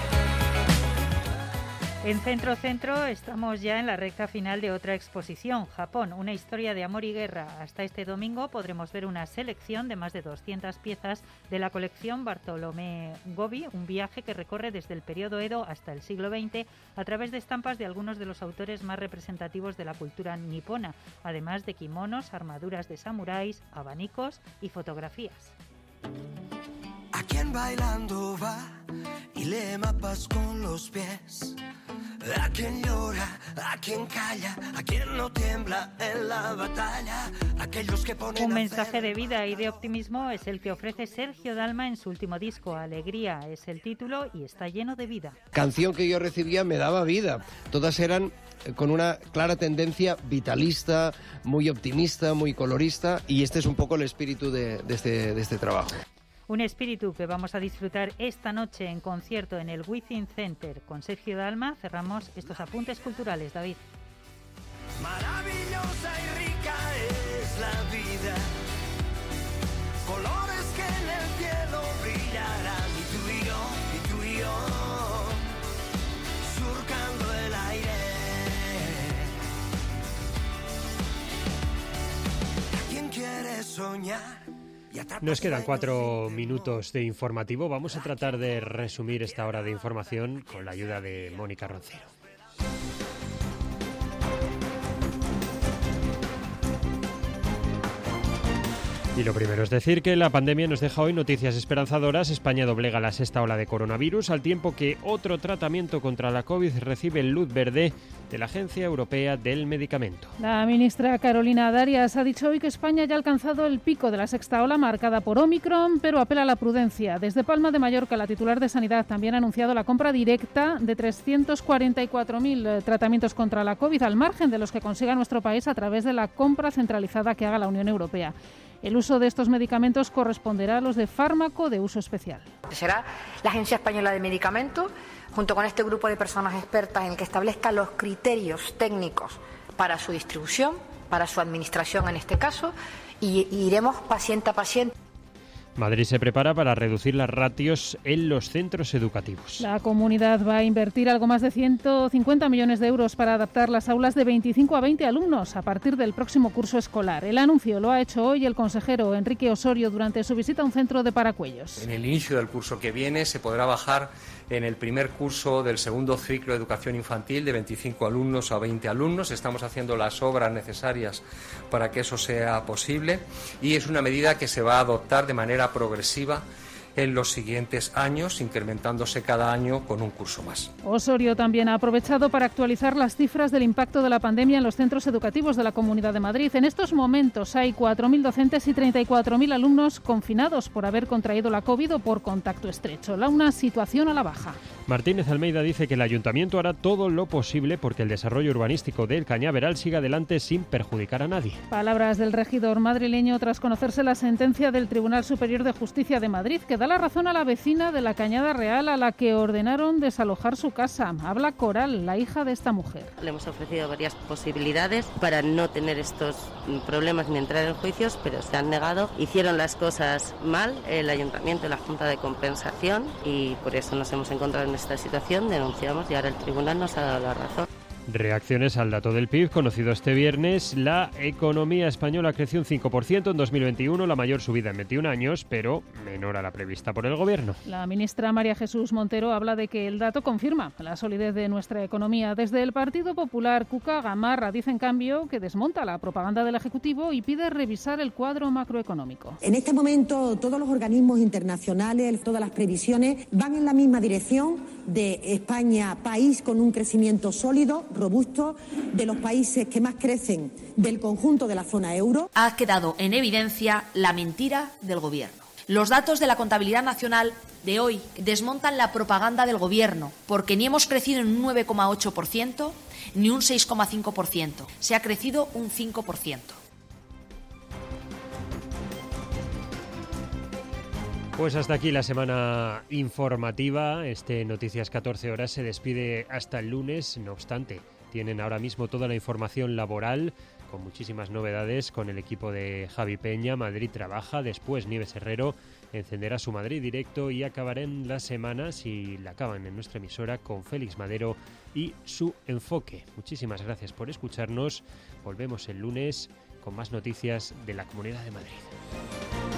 En Centro estamos ya en la recta final de otra exposición, Japón, una historia de amor y guerra. Hasta este domingo podremos ver una selección de más de 200 piezas de la colección Bartolomé Gobi, un viaje que recorre desde el periodo Edo hasta el siglo XX a través de estampas de algunos de los autores más representativos de la cultura nipona, además de kimonos, armaduras de samuráis, abanicos y fotografías. A quien bailando va y lee mapas con los pies. A quien llora, a quien calla, a quien no tiembla en la batalla. Aquellos que ponen un mensaje de vida y de optimismo es el que ofrece Sergio Dalma en su último disco. Alegría es el título y está lleno de vida. Canción que yo recibía me daba vida. Todas eran con una clara tendencia vitalista, muy optimista, muy colorista, y este es un poco el espíritu de este trabajo. Un espíritu que vamos a disfrutar esta noche en concierto en el Within Center. Con Sergio Dalma cerramos estos apuntes culturales, David. Maravillosa y rica es la vida, colores que en el cielo brillarán, y tú y yo, surcando el aire. ¿Quién quiere soñar? Nos quedan 4 minutos de informativo. Vamos a tratar de resumir esta hora de información con la ayuda de Mónica Roncero. Y lo primero es decir que la pandemia nos deja hoy noticias esperanzadoras. España doblega la 6ª ola de coronavirus, al tiempo que otro tratamiento contra la COVID recibe luz verde de la Agencia Europea del Medicamento. La ministra Carolina Darias ha dicho hoy que España ya ha alcanzado el pico de la 6ª ola marcada por Omicron, pero apela a la prudencia. Desde Palma de Mallorca, la titular de Sanidad también ha anunciado la compra directa de 344.000 tratamientos contra la COVID, al margen de los que consiga nuestro país a través de la compra centralizada que haga la Unión Europea. El uso de estos medicamentos corresponderá a los de fármaco de uso especial. Será la Agencia Española de Medicamentos, junto con este grupo de personas expertas, en el que establezca los criterios técnicos para su distribución, para su administración en este caso, y iremos paciente a paciente. Madrid se prepara para reducir las ratios en los centros educativos. La comunidad va a invertir algo más de 150 millones de euros para adaptar las aulas de 25 a 20 alumnos a partir del próximo curso escolar. El anuncio lo ha hecho hoy el consejero Enrique Osorio durante su visita a un centro de Paracuellos. En el inicio del curso que viene se podrá bajar en el primer curso del segundo ciclo de educación infantil de 25 alumnos a 20 alumnos. Estamos haciendo las obras necesarias para que eso sea posible y es una medida que se va a adoptar de manera progresiva en los siguientes años, incrementándose cada año con un curso más. Osorio también ha aprovechado para actualizar las cifras del impacto de la pandemia en los centros educativos de la Comunidad de Madrid. En estos momentos hay 4.000 docentes y 34.000 alumnos confinados por haber contraído la COVID o por contacto estrecho. Una situación a la baja. Martínez Almeida dice que el Ayuntamiento hará todo lo posible porque el desarrollo urbanístico del Cañaveral siga adelante sin perjudicar a nadie. Palabras del regidor madrileño tras conocerse la sentencia del Tribunal Superior de Justicia de Madrid, que da la razón a la vecina de la Cañada Real a la que ordenaron desalojar su casa. Habla Coral, la hija de esta mujer. Le hemos ofrecido varias posibilidades para no tener estos problemas ni entrar en juicios, pero se han negado. Hicieron las cosas mal, el Ayuntamiento y la Junta de Compensación, y por eso nos hemos encontrado en esta situación. Denunciamos y ahora el Tribunal nos ha dado la razón. Reacciones al dato del PIB conocido este viernes. La economía española creció un 5% en 2021, la mayor subida en 21 años, pero menor a la prevista por el Gobierno. La ministra María Jesús Montero habla de que el dato confirma la solidez de nuestra economía. Desde el Partido Popular, Cuca Gamarra dice en cambio que desmonta la propaganda del Ejecutivo y pide revisar el cuadro macroeconómico. En este momento todos los organismos internacionales, todas las previsiones van en la misma dirección de España, país con un crecimiento sólido, robusto, de los países que más crecen del conjunto de la zona euro. Ha quedado en evidencia la mentira del Gobierno. Los datos de la contabilidad nacional de hoy desmontan la propaganda del Gobierno, porque ni hemos crecido en un 9,8% ni un 6,5%. Se ha crecido un 5%. Pues hasta aquí la semana informativa. Noticias 14 horas se despide hasta el lunes. No obstante, tienen ahora mismo toda la información laboral con muchísimas novedades con el equipo de Javi Peña. Madrid trabaja, después Nieves Herrero encenderá su Madrid Directo y acabarán la semana, si la acaban en nuestra emisora, con Félix Madero y su enfoque. Muchísimas gracias por escucharnos. Volvemos el lunes con más noticias de la Comunidad de Madrid.